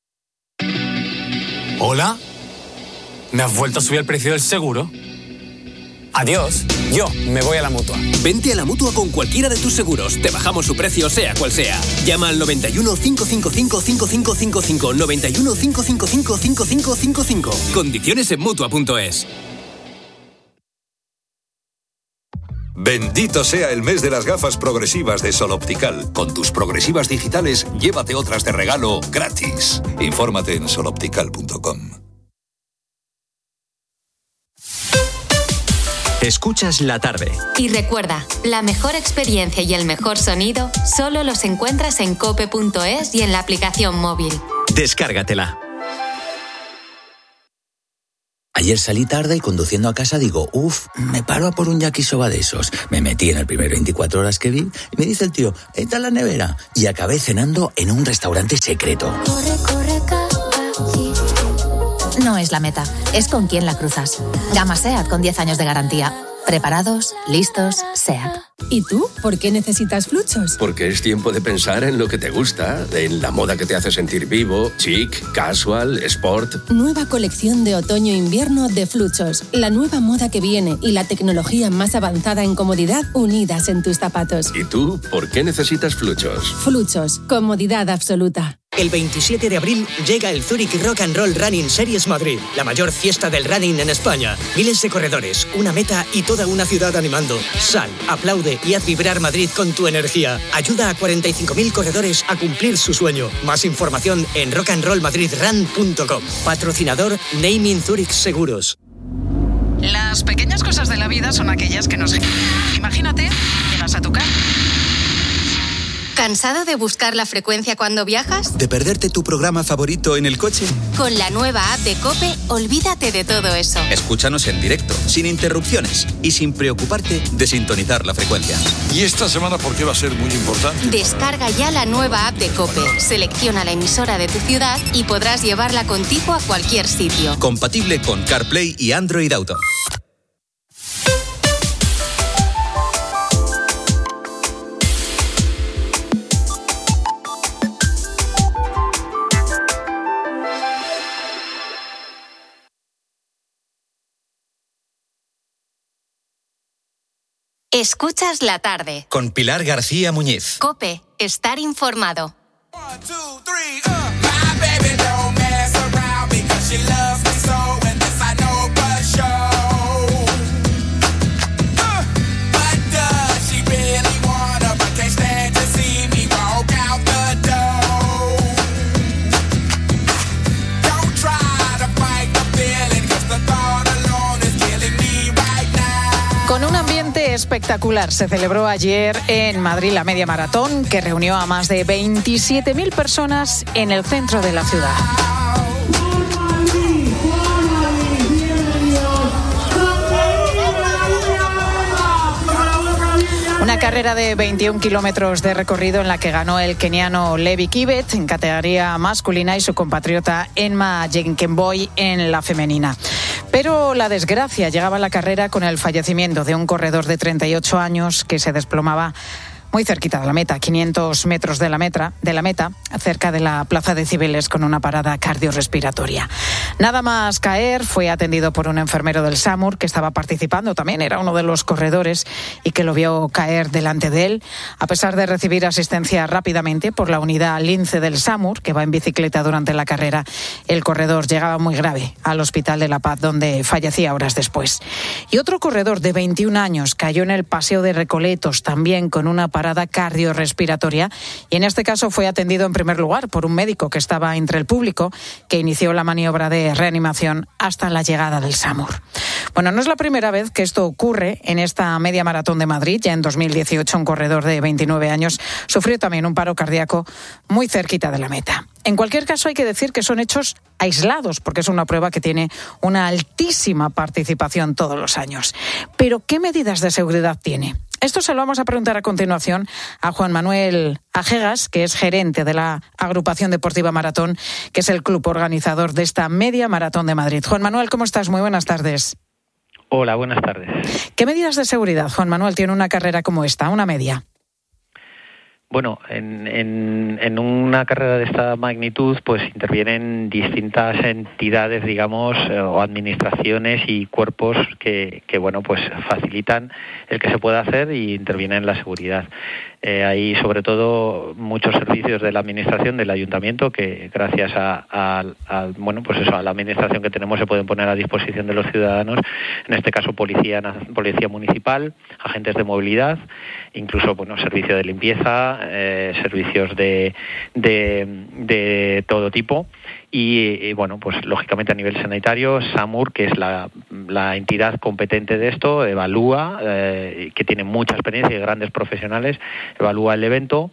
¿Hola? ¿Me has vuelto a subir el precio del seguro? Adiós, yo me voy a la Mutua. Vente a la Mutua con cualquiera de tus seguros. Te bajamos su precio, sea cual sea. Llama al noventa y uno, cinco cinco cinco, cinco cinco cinco cinco, noventa y uno, cinco cinco cinco, cinco cinco cinco cinco. Condiciones en Mutua punto es. Bendito sea el mes de las gafas progresivas de Sol Optical. Con tus progresivas digitales, llévate otras de regalo gratis. Infórmate en sol optical punto com. Escuchas la tarde. Y recuerda, la mejor experiencia y el mejor sonido solo los encuentras en cope punto es y en la aplicación móvil. Descárgatela. Ayer salí tarde y conduciendo a casa digo, uff, me paro a por un yakisoba de esos. Me metí en el primer veinticuatro horas que vi y me dice el tío, entra en la nevera. Y acabé cenando en un restaurante secreto. Corre, corre, no es la meta, es con quién la cruzas. Gama SEAT con diez años de garantía. Preparados, listos, SEAT. ¿Y tú? ¿Por qué necesitas Fluchos? Porque es tiempo de pensar en lo que te gusta, en la moda que te hace sentir vivo, chic, casual, sport. Nueva colección de otoño-invierno de Fluchos. La nueva moda que viene y la tecnología más avanzada en comodidad unidas en tus zapatos. ¿Y tú? ¿Por qué necesitas Fluchos? Fluchos. Comodidad absoluta. El veintisiete de abril llega el Zurich Rock and Roll Running Series Madrid, la mayor fiesta del running en España. Miles de corredores, una meta y toda una ciudad animando. Sal, aplaude y haz vibrar Madrid con tu energía. Ayuda a cuarenta y cinco mil corredores a cumplir su sueño. Más información en rock and roll madrid run punto com. Patrocinador Naming Zurich Seguros. Las pequeñas cosas de la vida son aquellas que nos... Imagínate, llegas a tu casa. ¿Cansado de buscar la frecuencia cuando viajas? ¿De perderte tu programa favorito en el coche? Con la nueva app de COPE, olvídate de todo eso. Escúchanos en directo, sin interrupciones y sin preocuparte de sintonizar la frecuencia. ¿Y esta semana por qué va a ser muy importante? Descarga ya la nueva app de COPE, selecciona la emisora de tu ciudad y podrás llevarla contigo a cualquier sitio. Compatible con CarPlay y Android Auto. Escuchas la tarde. Con Pilar García Muñiz. COPE, estar informado. Con un ambiente espectacular se celebró ayer en Madrid la media maratón, que reunió a más de veintisiete mil personas en el centro de la ciudad. Una carrera de veintiún kilómetros de recorrido en la que ganó el keniano Levi Kibet en categoría masculina y su compatriota Enma Jenkenboy en la femenina. Pero la desgracia llegaba a la carrera con el fallecimiento de un corredor de treinta y ocho años que se desplomaba muy cerquita de la meta, quinientos metros de la, meta, de la meta, cerca de la plaza de Cibeles, con una parada cardiorrespiratoria. Nada más caer, fue atendido por un enfermero del SAMUR que estaba participando, también era uno de los corredores, y que lo vio caer delante de él. A pesar de recibir asistencia rápidamente por la unidad Lince del SAMUR, que va en bicicleta durante la carrera, el corredor llegaba muy grave al Hospital de la Paz, donde fallecía horas después. Y otro corredor de veintiún años cayó en el Paseo de Recoletos, también con una parada cardiorrespiratoria, y en este caso fue atendido en primer lugar por un médico que estaba entre el público, que inició la maniobra de reanimación hasta la llegada del SAMUR. Bueno, no es la primera vez que esto ocurre en esta media maratón de Madrid. Ya en dos mil dieciocho un corredor de veintinueve años sufrió también un paro cardíaco muy cerquita de la meta. En cualquier caso, hay que decir que son hechos aislados, porque es una prueba que tiene una altísima participación todos los años. Pero, ¿qué medidas de seguridad tiene? Esto se lo vamos a preguntar a continuación a Juan Manuel Ajegas, que es gerente de la Agrupación Deportiva Maratón, que es el club organizador de esta media maratón de Madrid. Juan Manuel, ¿cómo estás? Muy buenas tardes. Hola, buenas tardes. ¿Qué medidas de seguridad, Juan Manuel, tiene una carrera como esta, una media? Bueno, en, en, en una carrera de esta magnitud, pues intervienen distintas entidades, digamos, eh, o administraciones y cuerpos que, que, bueno, pues facilitan el que se pueda hacer y intervienen en la seguridad. Eh, hay sobre todo muchos servicios de la administración del ayuntamiento que gracias a, a, a bueno pues eso a la administración que tenemos se pueden poner a disposición de los ciudadanos, en este caso policía policía municipal, agentes de movilidad, incluso bueno servicio de limpieza, eh, servicios de, de de todo tipo. Y, y bueno, pues lógicamente a nivel sanitario, SAMUR, que es la, la entidad competente de esto, evalúa, eh, que tiene mucha experiencia y grandes profesionales, evalúa el evento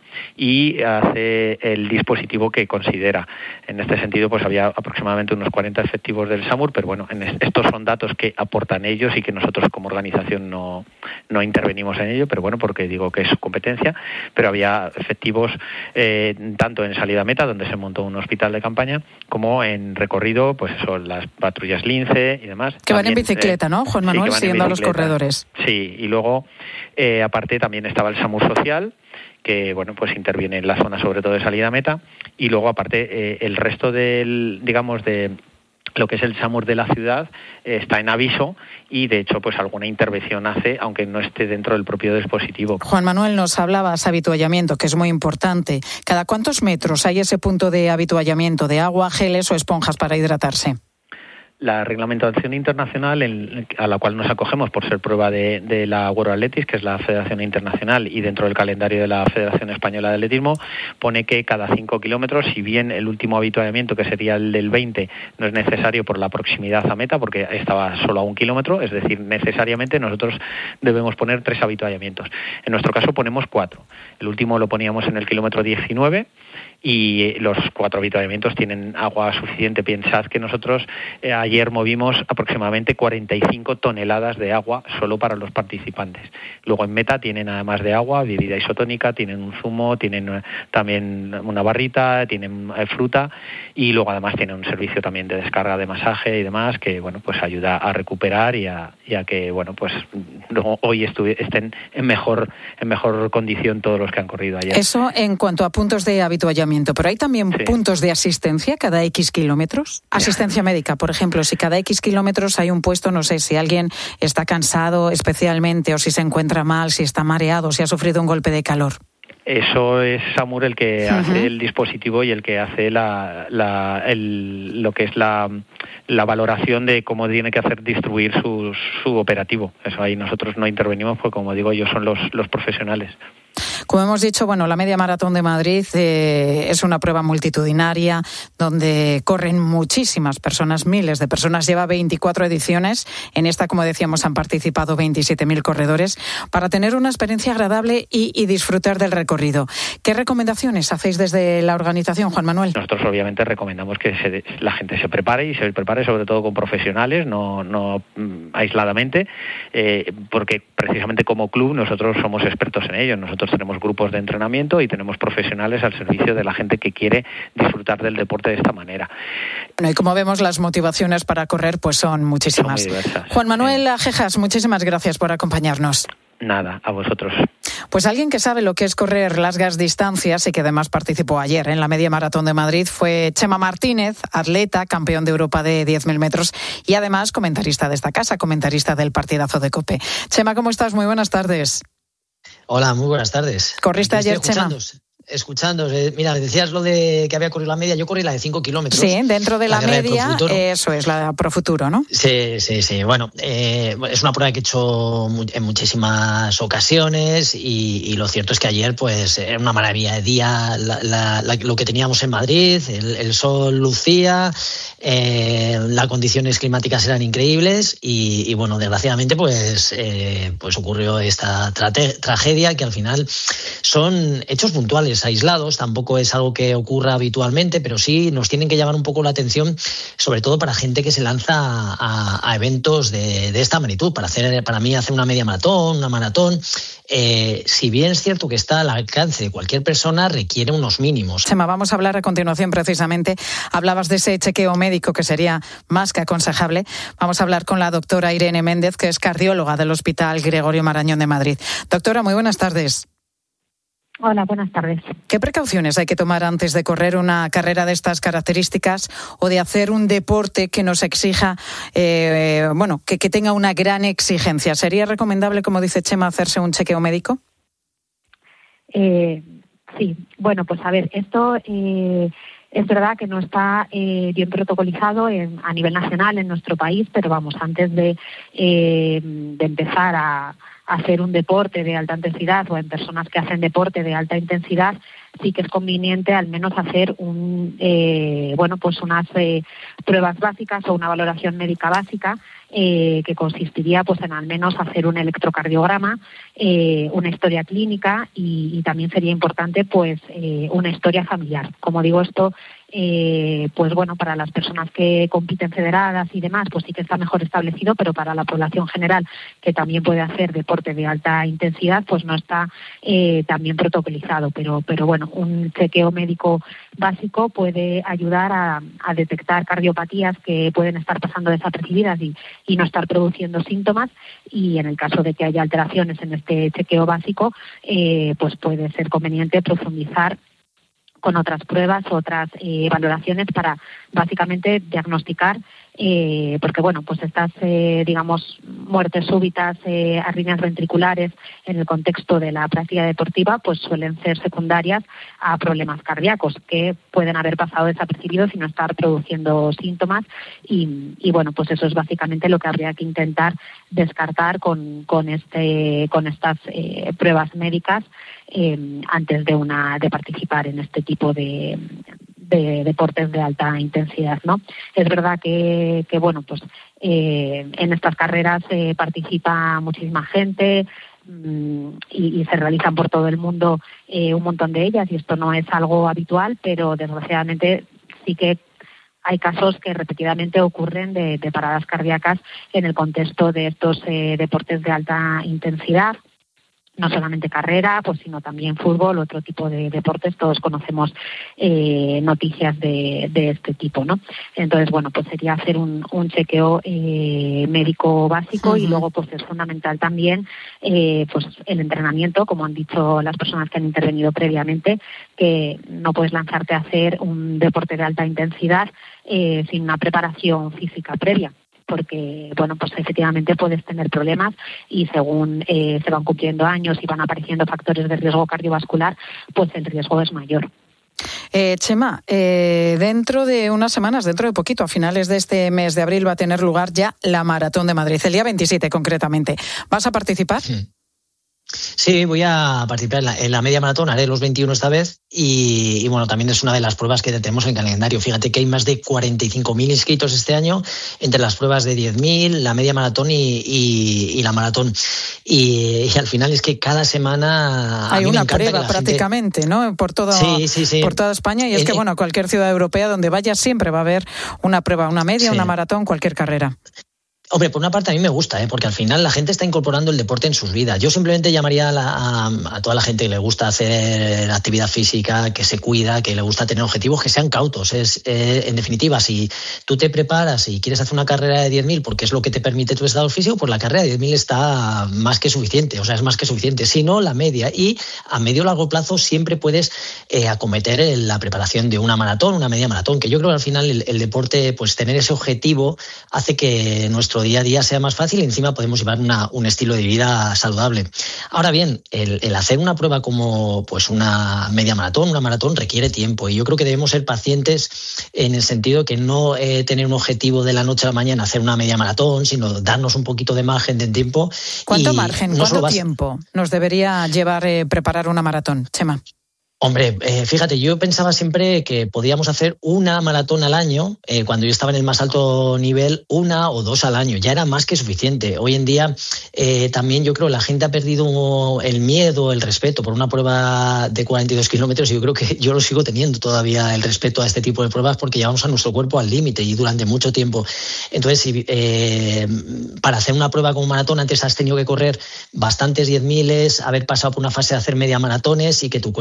y hace el dispositivo que considera. En este sentido, pues había aproximadamente unos cuarenta efectivos del SAMUR, pero bueno, en es, estos son datos que aportan ellos y que nosotros como organización no, no intervenimos en ello, pero bueno, porque digo que es su competencia, pero había efectivos eh, tanto en salida meta, donde se montó un hospital de campaña, como en recorrido, pues eso, las patrullas Lince y demás. Que van también, en bicicleta, ¿no, Juan Manuel? Sí, siguiendo a los corredores. Sí, y luego, eh, aparte, también estaba el SAMUR Social, que, bueno, pues interviene en la zona, sobre todo de salida meta, y luego, aparte, eh, el resto del, digamos, de lo que es el SAMUR de la ciudad eh, está en aviso y de hecho pues alguna intervención hace aunque no esté dentro del propio dispositivo. Juan Manuel, nos hablabas habituallamiento, que es muy importante. ¿Cada cuántos metros hay ese punto de habituallamiento de agua, geles o esponjas para hidratarse? La reglamentación internacional en, a la cual nos acogemos por ser prueba de, de la World Athletics, que es la Federación Internacional, y dentro del calendario de la Federación Española de Atletismo, pone que cada cinco kilómetros, si bien el último habituallamiento, que sería el del veinte, no es necesario por la proximidad a meta, porque estaba solo a un kilómetro, es decir, necesariamente nosotros debemos poner tres habituallamientos. En nuestro caso ponemos cuatro. El último lo poníamos en el kilómetro diecinueve, y los cuatro habituallamientos tienen agua suficiente. Pensad que nosotros eh, ayer movimos aproximadamente cuarenta y cinco toneladas de agua solo para los participantes. Luego en meta tienen, además de agua, bebida isotónica, tienen un zumo, tienen eh, también una barrita, tienen eh, fruta, y luego además tienen un servicio también de descarga de masaje y demás que bueno pues ayuda a recuperar y a, y a que bueno pues no, hoy estuvi- estén en mejor en mejor condición todos los que han corrido ayer. Eso en cuanto a puntos de habituallamiento. Pero hay también sí. puntos de asistencia cada X kilómetros. Asistencia médica, por ejemplo, si cada X kilómetros hay un puesto, no sé, si alguien está cansado especialmente o si se encuentra mal, si está mareado, si ha sufrido un golpe de calor. Eso es SAMUR el que uh-huh. hace el dispositivo y el que hace la, la, el, lo que es la, la valoración de cómo tiene que hacer distribuir su, su operativo. Eso ahí nosotros no intervenimos porque, como digo, ellos son los, los profesionales. Como hemos dicho, bueno, la Media Maratón de Madrid eh, es una prueba multitudinaria donde corren muchísimas personas, miles de personas. Lleva veinticuatro ediciones. En esta, como decíamos, han participado veintisiete mil corredores para tener una experiencia agradable y, y disfrutar del recorrido. ¿Qué recomendaciones hacéis desde la organización, Juan Manuel? Nosotros obviamente recomendamos que se, la gente se prepare y se prepare sobre todo con profesionales, no, no aisladamente, eh, porque precisamente como club nosotros somos expertos en ello. Nosotros tenemos grupos de entrenamiento y tenemos profesionales al servicio de la gente que quiere disfrutar del deporte de esta manera. Bueno, y como vemos, las motivaciones para correr pues son muchísimas. Son muy diversas. Juan Manuel Ajejas, muchísimas gracias por acompañarnos. Nada, a vosotros. Pues alguien que sabe lo que es correr largas distancias y que además participó ayer en la Media Maratón de Madrid fue Chema Martínez, atleta, campeón de Europa de diez mil metros y además comentarista de esta casa, comentarista del partidazo de COPE. Chema, ¿cómo estás? Muy buenas tardes. Hola, muy buenas tardes. ¿Corriste ayer, Chema? Escuchando, eh, mira, decías lo de que había corrido la media, yo corrí la de cinco kilómetros. Sí, dentro de la, la media, de eso es la Profuturo, ¿no? Sí, sí, sí. Bueno, eh, es una prueba que he hecho en muchísimas ocasiones y, y lo cierto es que ayer, pues, era una maravilla de día, la, la, la, lo que teníamos en Madrid, el, el sol lucía, eh, las condiciones climáticas eran increíbles y, y bueno, desgraciadamente, pues, eh, pues ocurrió esta trate, tragedia que al final son hechos puntuales, aislados, tampoco es algo que ocurra habitualmente, pero sí nos tienen que llamar un poco la atención, sobre todo para gente que se lanza a, a eventos de, de esta magnitud. Para hacer, para mí hacer una media maratón, una maratón, eh, si bien es cierto que está al alcance de cualquier persona, requiere unos mínimos. Chema, vamos a hablar a continuación precisamente. Hablabas de ese chequeo médico que sería más que aconsejable. Vamos a hablar con la doctora Irene Méndez, que es cardióloga del Hospital Gregorio Marañón de Madrid. Doctora, muy buenas tardes. Hola, buenas tardes. ¿Qué precauciones hay que tomar antes de correr una carrera de estas características o de hacer un deporte que nos exija, eh, bueno, que, que tenga una gran exigencia? ¿Sería recomendable, como dice Chema, hacerse un chequeo médico? Eh, sí, bueno, pues a ver, esto eh, es verdad que no está eh, bien protocolizado en, a nivel nacional en nuestro país, pero vamos, antes de, eh, de empezar a hacer un deporte de alta intensidad o en personas que hacen deporte de alta intensidad, sí que es conveniente al menos hacer un eh, bueno pues unas eh, pruebas básicas o una valoración médica básica eh, que consistiría pues en al menos hacer un electrocardiograma, eh, una historia clínica y, y también sería importante pues eh, una historia familiar. Como digo, esto Eh, pues bueno, para las personas que compiten federadas y demás, pues sí que está mejor establecido, pero para la población general que también puede hacer deporte de alta intensidad, pues no está eh, tan bien protocolizado. Pero, pero bueno, un chequeo médico básico puede ayudar a, a detectar cardiopatías que pueden estar pasando desapercibidas y, y no estar produciendo síntomas, y en el caso de que haya alteraciones en este chequeo básico, eh, pues puede ser conveniente profundizar con otras pruebas, otras eh, valoraciones para básicamente diagnosticar, eh, porque bueno, pues estas, eh, digamos, muertes súbitas, eh, arritmias ventriculares en el contexto de la práctica deportiva, pues suelen ser secundarias a problemas cardíacos que pueden haber pasado desapercibidos y no estar produciendo síntomas y, y bueno, pues eso es básicamente lo que habría que intentar descartar con, con este, con estas eh, pruebas médicas eh, antes de una, de participar en este tipo de de deportes de alta intensidad, ¿no? Es verdad que, que bueno, pues eh, en estas carreras eh, participa muchísima gente mmm, y, y se realizan por todo el mundo eh, un montón de ellas, y esto no es algo habitual, pero desgraciadamente sí que hay casos que repetidamente ocurren de, de paradas cardíacas en el contexto de estos eh, deportes de alta intensidad. No solamente carrera, pues sino también fútbol, otro tipo de deportes. Todos conocemos eh, noticias de, de este tipo, ¿no? Entonces, bueno, pues sería hacer un, un chequeo eh, médico básico. Uh-huh. Y luego, pues es fundamental también, eh, pues el entrenamiento, como han dicho las personas que han intervenido previamente, que no puedes lanzarte a hacer un deporte de alta intensidad eh, sin una preparación física previa, porque, bueno, pues efectivamente puedes tener problemas y según eh, se van cumpliendo años y van apareciendo factores de riesgo cardiovascular, pues el riesgo es mayor. Eh, Chema, eh, dentro de unas semanas, dentro de poquito, a finales de este mes de abril, va a tener lugar ya la Maratón de Madrid, el día veintisiete concretamente. ¿Vas a participar? Sí. Sí, voy a participar en la, en la media maratón, haré los veintiuno esta vez y, y bueno, también es una de las pruebas que tenemos en calendario. Fíjate que hay más de cuarenta y cinco mil inscritos este año entre las pruebas de diez mil, la media maratón y, y, y la maratón. Y, y al final es que cada semana hay una prueba prácticamente, gente... ¿no? Por toda, sí, sí, sí. por toda España y es en, que bueno, cualquier ciudad europea donde vayas siempre va a haber una prueba, una media, sí. una maratón, cualquier carrera. Hombre, por una parte a mí me gusta, ¿eh? Porque al final la gente está incorporando el deporte en sus vidas. Yo simplemente llamaría a, la, a, a toda la gente que le gusta hacer actividad física, que se cuida, que le gusta tener objetivos, que sean cautos. Es, eh, en definitiva, si tú te preparas y quieres hacer una carrera de diez mil porque es lo que te permite tu estado físico, pues la carrera de diez mil está más que suficiente, o sea, es más que suficiente. Si no, la media. Y a medio o largo plazo siempre puedes eh, acometer la preparación de una maratón, una media maratón, que yo creo que al final el, el deporte, pues tener ese objetivo hace que nuestro día a día sea más fácil y encima podemos llevar una, un estilo de vida saludable. Ahora bien, el, el hacer una prueba como pues una media maratón, una maratón requiere tiempo y yo creo que debemos ser pacientes en el sentido que no eh, tener un objetivo de la noche a la mañana hacer una media maratón, sino darnos un poquito de margen de tiempo. ¿Cuánto margen, no cuánto tiempo nos debería llevar eh, preparar una maratón, Chema? Hombre, eh, fíjate, yo pensaba siempre que podíamos hacer una maratón al año, eh, cuando yo estaba en el más alto nivel, una o dos al año, ya era más que suficiente. Hoy en día eh, también yo creo que la gente ha perdido el miedo, el respeto por una prueba de cuarenta y dos kilómetros y yo creo que yo lo sigo teniendo todavía el respeto a este tipo de pruebas porque llevamos a nuestro cuerpo al límite y durante mucho tiempo. Entonces, si, eh, para hacer una prueba como maratón antes has tenido que correr bastantes diez miles, haber pasado por una fase de hacer media maratones y que tu cuerpo esté asentado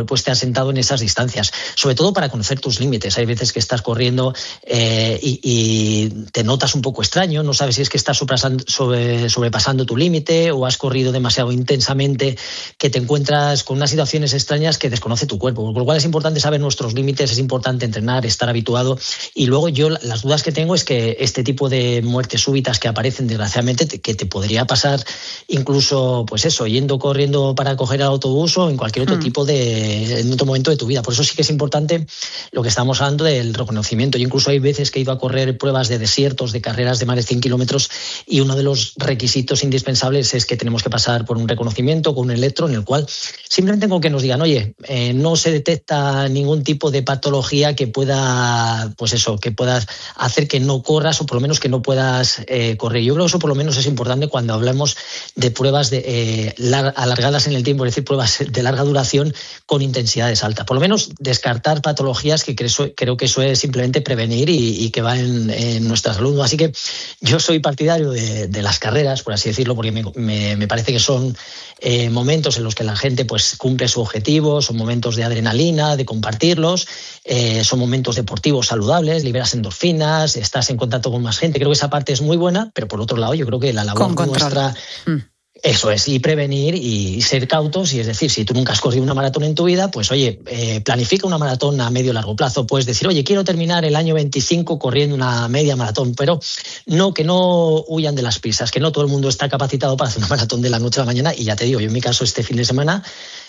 asentado en esas distancias, sobre todo para conocer tus límites. Hay veces que estás corriendo eh, y, y te notas un poco extraño, no sabes si es que estás sobrepasando, sobre, sobrepasando tu límite o has corrido demasiado intensamente, que te encuentras con unas situaciones extrañas que desconoce tu cuerpo. Con lo cual es importante saber nuestros límites, es importante entrenar, estar habituado. Y luego yo las dudas que tengo es que este tipo de muertes súbitas que aparecen desgraciadamente, que te podría pasar incluso, pues eso, yendo corriendo para coger el autobús o en cualquier otro mm. tipo de, en otro momento de tu vida. Por eso sí que es importante lo que estamos hablando del reconocimiento. Yo incluso hay veces que he ido a correr pruebas de desiertos, de carreras de más de cien kilómetros, y uno de los requisitos indispensables es que tenemos que pasar por un reconocimiento con un electro en el cual simplemente con que nos digan, oye, eh, no se detecta ningún tipo de patología que pueda, pues eso, que pueda hacer que no corras o por lo menos que no puedas eh, correr. Yo creo que eso por lo menos es importante cuando hablamos de pruebas de, eh, lar- alargadas en el tiempo, es decir, pruebas de larga duración con intensidades altas. Por lo menos descartar patologías, que creo, creo que eso es simplemente prevenir y, y que va en, en nuestra salud. Así que yo soy partidario de, de las carreras, por así decirlo, porque me, me, me parece que son eh, momentos en los que la gente pues cumple su objetivo, son momentos de adrenalina, de compartirlos, eh, son momentos deportivos saludables, liberas endorfinas, estás en contacto con más gente. Creo que esa parte es muy buena, pero por otro lado yo creo que la labor nuestra... Mm. Eso es, y prevenir y ser cautos, y es decir, si tú nunca has corrido una maratón en tu vida, pues oye, eh, planifica una maratón a medio largo plazo. Puedes decir, oye, quiero terminar el año veinticinco corriendo una media maratón, pero no, que no huyan de las prisas, que no todo el mundo está capacitado para hacer una maratón de la noche a la mañana. Y ya te digo, yo en mi caso este fin de semana,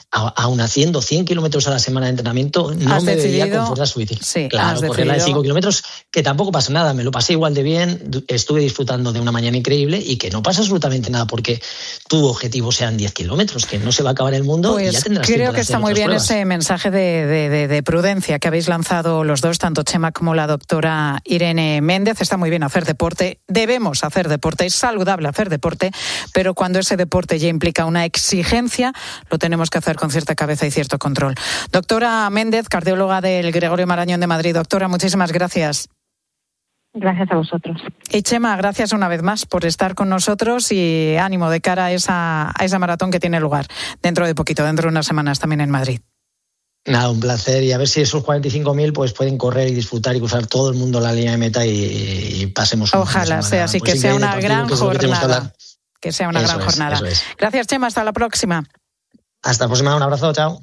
aún haciendo cien kilómetros a la semana de entrenamiento, no me veía con fuerza suficiente. Sí, claro, correr la de cinco kilómetros, que tampoco pasa nada, me lo pasé igual de bien, estuve disfrutando de una mañana increíble y que no pasa absolutamente nada porque tu objetivo sean diez kilómetros, que no se va a acabar el mundo pues y ya tendrás tiempo creo que está muy bien pruebas. Ese mensaje de, de, de, de prudencia que habéis lanzado los dos, tanto Chema como la doctora Irene Méndez. Está muy bien hacer deporte, debemos hacer deporte, es saludable hacer deporte, pero cuando ese deporte ya implica una exigencia, lo tenemos que hacer con cierta cabeza y cierto control. Doctora Méndez, cardióloga del Gregorio Marañón de Madrid. Doctora, muchísimas gracias. Gracias a vosotros. Y Chema, gracias una vez más por estar con nosotros y ánimo de cara a esa, a esa maratón que tiene lugar dentro de poquito, dentro de unas semanas también en Madrid. Nada, un placer, y a ver si esos cuarenta y cinco mil pues pueden correr y disfrutar y cruzar todo el mundo la línea de meta y, y pasemos un Ojalá sea así, pues que sea una gran que jornada. Que, que sea una eso gran es, jornada. Eso es. Gracias, Chema, hasta la próxima. Hasta la próxima, un abrazo, chao.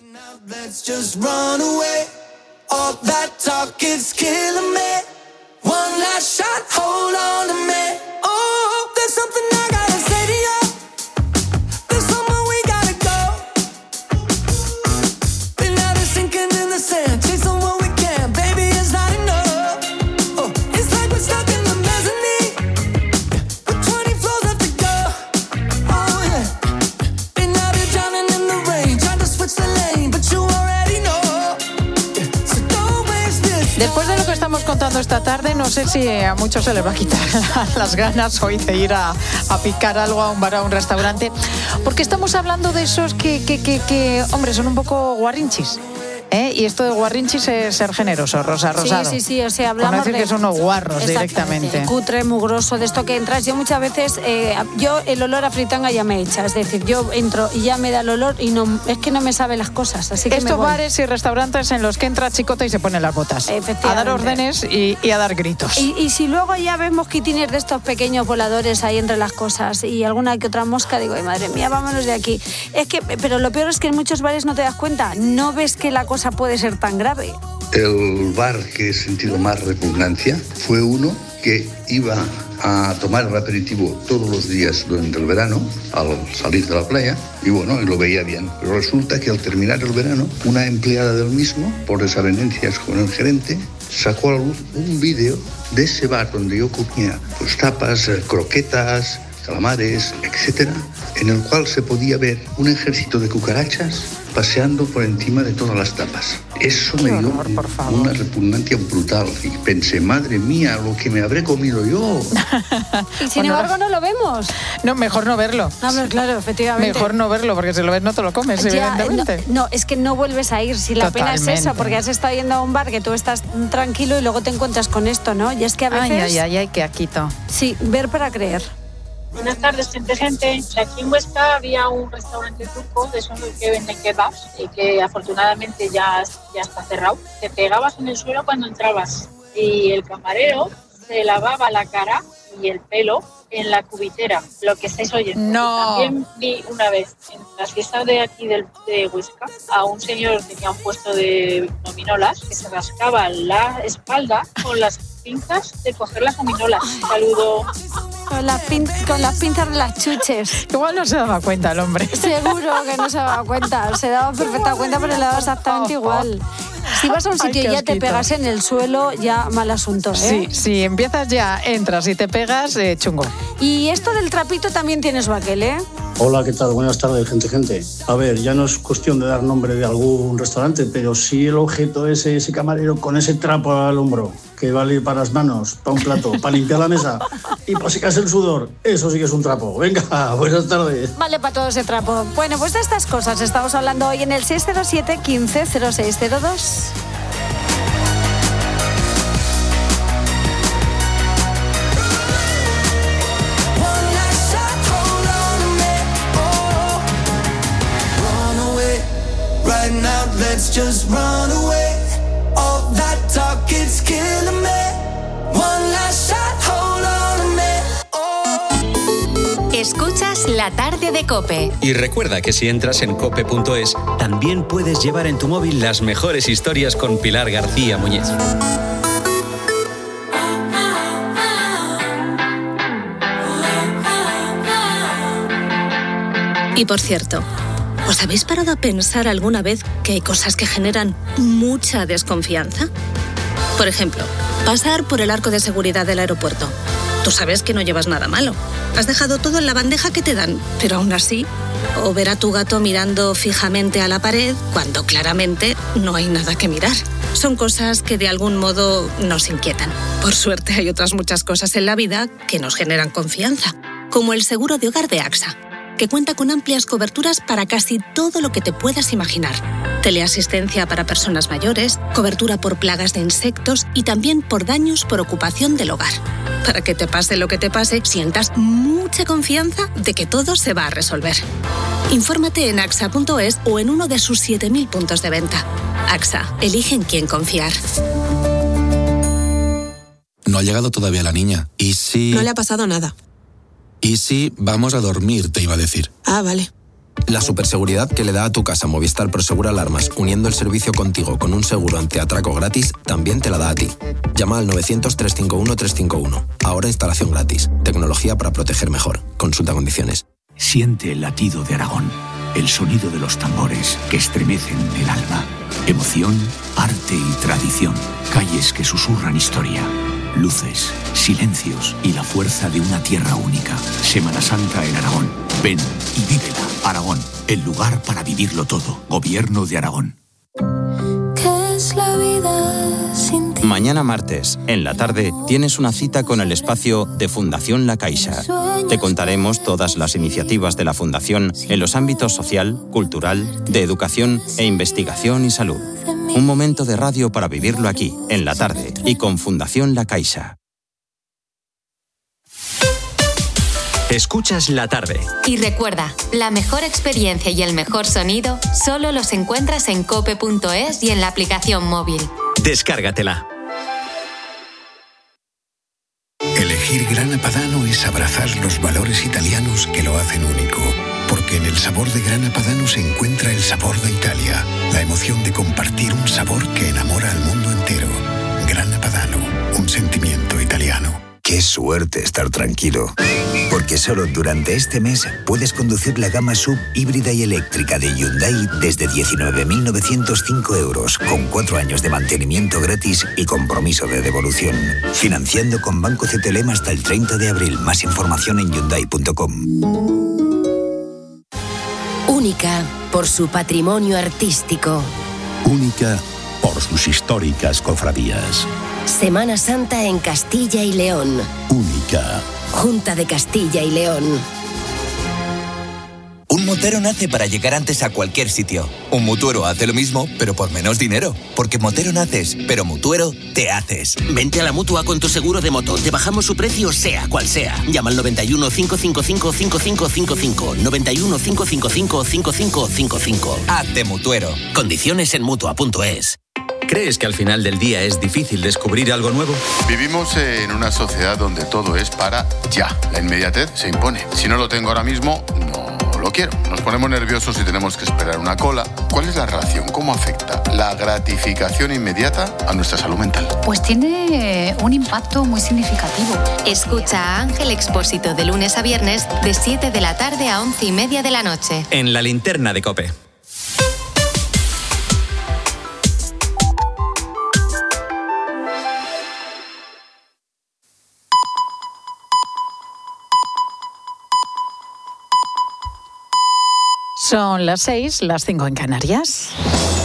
Después de lo que estamos contando esta tarde, no sé si a muchos se les va a quitar las ganas hoy de ir a, a picar algo a un bar o a un restaurante, porque estamos hablando de esos que, que, que, que hombre, son un poco guarrinchis. ¿Eh? Y esto de guarrinchis es ser generoso, Rosa Rosado. Sí, sí, sí, o sea, hablamos decir de... que son unos guarros directamente. Cutre, mugroso, de esto que entras. Yo muchas veces, eh, yo el olor a fritanga ya me echa, es decir, yo entro y ya me da el olor y no, es que no me saben las cosas, así que Estos me voy. bares y restaurantes en los que entra chicota y se pone las botas. A dar órdenes y, y a dar gritos. Y, y si luego ya ves mosquitines de estos pequeños voladores ahí entre las cosas y alguna que otra mosca, digo, ay, madre mía, vámonos de aquí. Es que, pero lo peor es que en muchos bares no te das cuenta, no ves que la cosa puede ser tan grave. El bar que he sentido más repugnancia fue uno que iba a tomar el aperitivo todos los días durante el verano, al salir de la playa, y bueno, y lo veía bien. Pero resulta que al terminar el verano, una empleada del mismo, por desavenencias con el gerente, sacó a la luz un vídeo de ese bar donde yo comía pues, tapas, croquetas, calamares, etcétera, en el cual se podía ver un ejército de cucarachas paseando por encima de todas las tapas. Eso me dio una repugnancia brutal y pensé, madre mía, lo que me habré comido yo. Y sin bueno, embargo no lo vemos. No, mejor no verlo. No, claro, efectivamente. Mejor no verlo, porque si lo ves no te lo comes, ya, evidentemente. No, no, es que no vuelves a ir. Si la Totalmente. pena es esa, porque has estado yendo a un bar que tú estás tranquilo y luego te encuentras con esto, ¿no? Y es que a veces... Ay, ay, ay, ay, qué aquito. Sí, ver para creer. Buenas tardes, gente, gente. Aquí en Huesca había un restaurante turco de esos que venden kebabs y que afortunadamente ya, ya está cerrado. Te pegabas en el suelo cuando entrabas y el camarero se lavaba la cara y el pelo en la cubitera, lo que estáis oyendo. No. También vi una vez en las fiestas de aquí del, de Huesca a un señor que tenía un puesto de gominolas que se rascaba la espalda con las pinzas de coger las gominolas. Saludo. Con las, pin- con las pinzas de las chuches. Igual no se daba cuenta el hombre. Seguro que no se daba cuenta. Se daba perfecta cuenta, pero le daba exactamente igual. Si vas a un sitio Ay, y ya asquito. te pegas en el suelo, ya mal asunto, ¿eh? Sí, si empiezas ya, entras y te pegas, eh, chungo. Y esto del trapito también tiene su aquel, ¿eh? Hola, ¿qué tal? Buenas tardes, gente, gente. A ver, ya no es cuestión de dar nombre de algún restaurante, pero sí el objeto ese, ese camarero con ese trapo al hombro, que vale para las manos, para un plato, para limpiar la mesa y para secarse el sudor. Eso sí que es un trapo. Venga, buenas tardes. Vale para todo ese trapo. Bueno, pues de estas cosas estamos hablando hoy en el seis cero siete, quince, cero seis cero dos. Right now, let's just run away. All that talk, it's killing me. One last shot, hold on a minute. Escuchas La Tarde de COPE. Y recuerda que si entras en cope punto es, también puedes llevar en tu móvil las mejores historias con Pilar García Muñiz. Y por cierto, ¿os habéis parado a pensar alguna vez que hay cosas que generan mucha desconfianza? Por ejemplo, pasar por el arco de seguridad del aeropuerto. Tú sabes que no llevas nada malo. Has dejado todo en la bandeja que te dan, pero aún así... O ver a tu gato mirando fijamente a la pared cuando claramente no hay nada que mirar. Son cosas que de algún modo nos inquietan. Por suerte hay otras muchas cosas en la vida que nos generan confianza, como el seguro de hogar de AXA, que cuenta con amplias coberturas para casi todo lo que te puedas imaginar. Teleasistencia para personas mayores, cobertura por plagas de insectos y también por daños por ocupación del hogar. Para que te pase lo que te pase, sientas mucha confianza de que todo se va a resolver. Infórmate en axa punto es o en uno de sus siete mil puntos de venta. AXA, elige en quién confiar. No ha llegado todavía la niña. ¿Y si...? No le ha pasado nada. ¿Y si vamos a dormir, te iba a decir? Ah, vale. La superseguridad que le da a tu casa Movistar Prosegur Alarmas, uniendo el servicio contigo con un seguro antiatraco gratis, también te la da a ti. Llama al novecientos, trescientos cincuenta y uno, trescientos cincuenta y uno. Ahora instalación gratis. Tecnología para proteger mejor. Consulta condiciones. Siente el latido de Aragón, el sonido de los tambores que estremecen el alma. Emoción, arte y tradición. Calles que susurran historia. Luces, silencios y la fuerza de una tierra única. Semana Santa en Aragón. Ven y vívela. Aragón, el lugar para vivirlo todo. Gobierno de Aragón. ¿Qué es la vida sin ti? Mañana martes, en la tarde, tienes una cita con el espacio de Fundación La Caixa. Te contaremos todas las iniciativas de la Fundación en los ámbitos social, cultural, de educación e investigación y salud. Un momento de radio para vivirlo aquí, en la tarde, y con Fundación La Caixa. Escuchas La Tarde. Y recuerda, la mejor experiencia y el mejor sonido solo los encuentras en cope punto es y en la aplicación móvil. Descárgatela. Elegir Grana Padano es abrazar los valores italianos que lo hacen único. Porque en el sabor de Grana Padano se encuentra el sabor de Italia, la emoción de compartir un sabor que enamora al mundo entero. Grana Padano, un sentimiento italiano. Qué suerte estar tranquilo, porque solo durante este mes puedes conducir la gama sub híbrida y eléctrica de Hyundai desde diecinueve mil novecientos cinco euros, con cuatro años de mantenimiento gratis y compromiso de devolución. Financiando con Banco C T L M hasta el treinta de abril. Más información en hyundai punto com. Única por su patrimonio artístico. Única por sus históricas cofradías. Semana Santa en Castilla y León. Única. Junta de Castilla y León. Un Motero nace para llegar antes a cualquier sitio. Un mutuero hace lo mismo, pero por menos dinero. Porque Motero naces, pero Mutuero te haces. Vente a la Mutua con tu seguro de moto. Te bajamos su precio sea cual sea. Llama al noventa y uno, cinco cinco cinco, cinco cinco cinco cinco. noventa y uno, cinco cinco cinco, cinco cinco cinco cinco. Hazte Mutuero. Condiciones en Mutua punto es. ¿Crees que al final del día es difícil descubrir algo nuevo? Vivimos en una sociedad donde todo es para ya. La inmediatez se impone. Si no lo tengo ahora mismo, no lo quiero. Nos ponemos nerviosos y tenemos que esperar una cola. ¿Cuál es la relación? ¿Cómo afecta la gratificación inmediata a nuestra salud mental? Pues tiene un impacto muy significativo. Escucha a Ángel Expósito de lunes a viernes de siete de la tarde a once y media de la noche. En la linterna de COPE. Son las seis, las cinco en Canarias.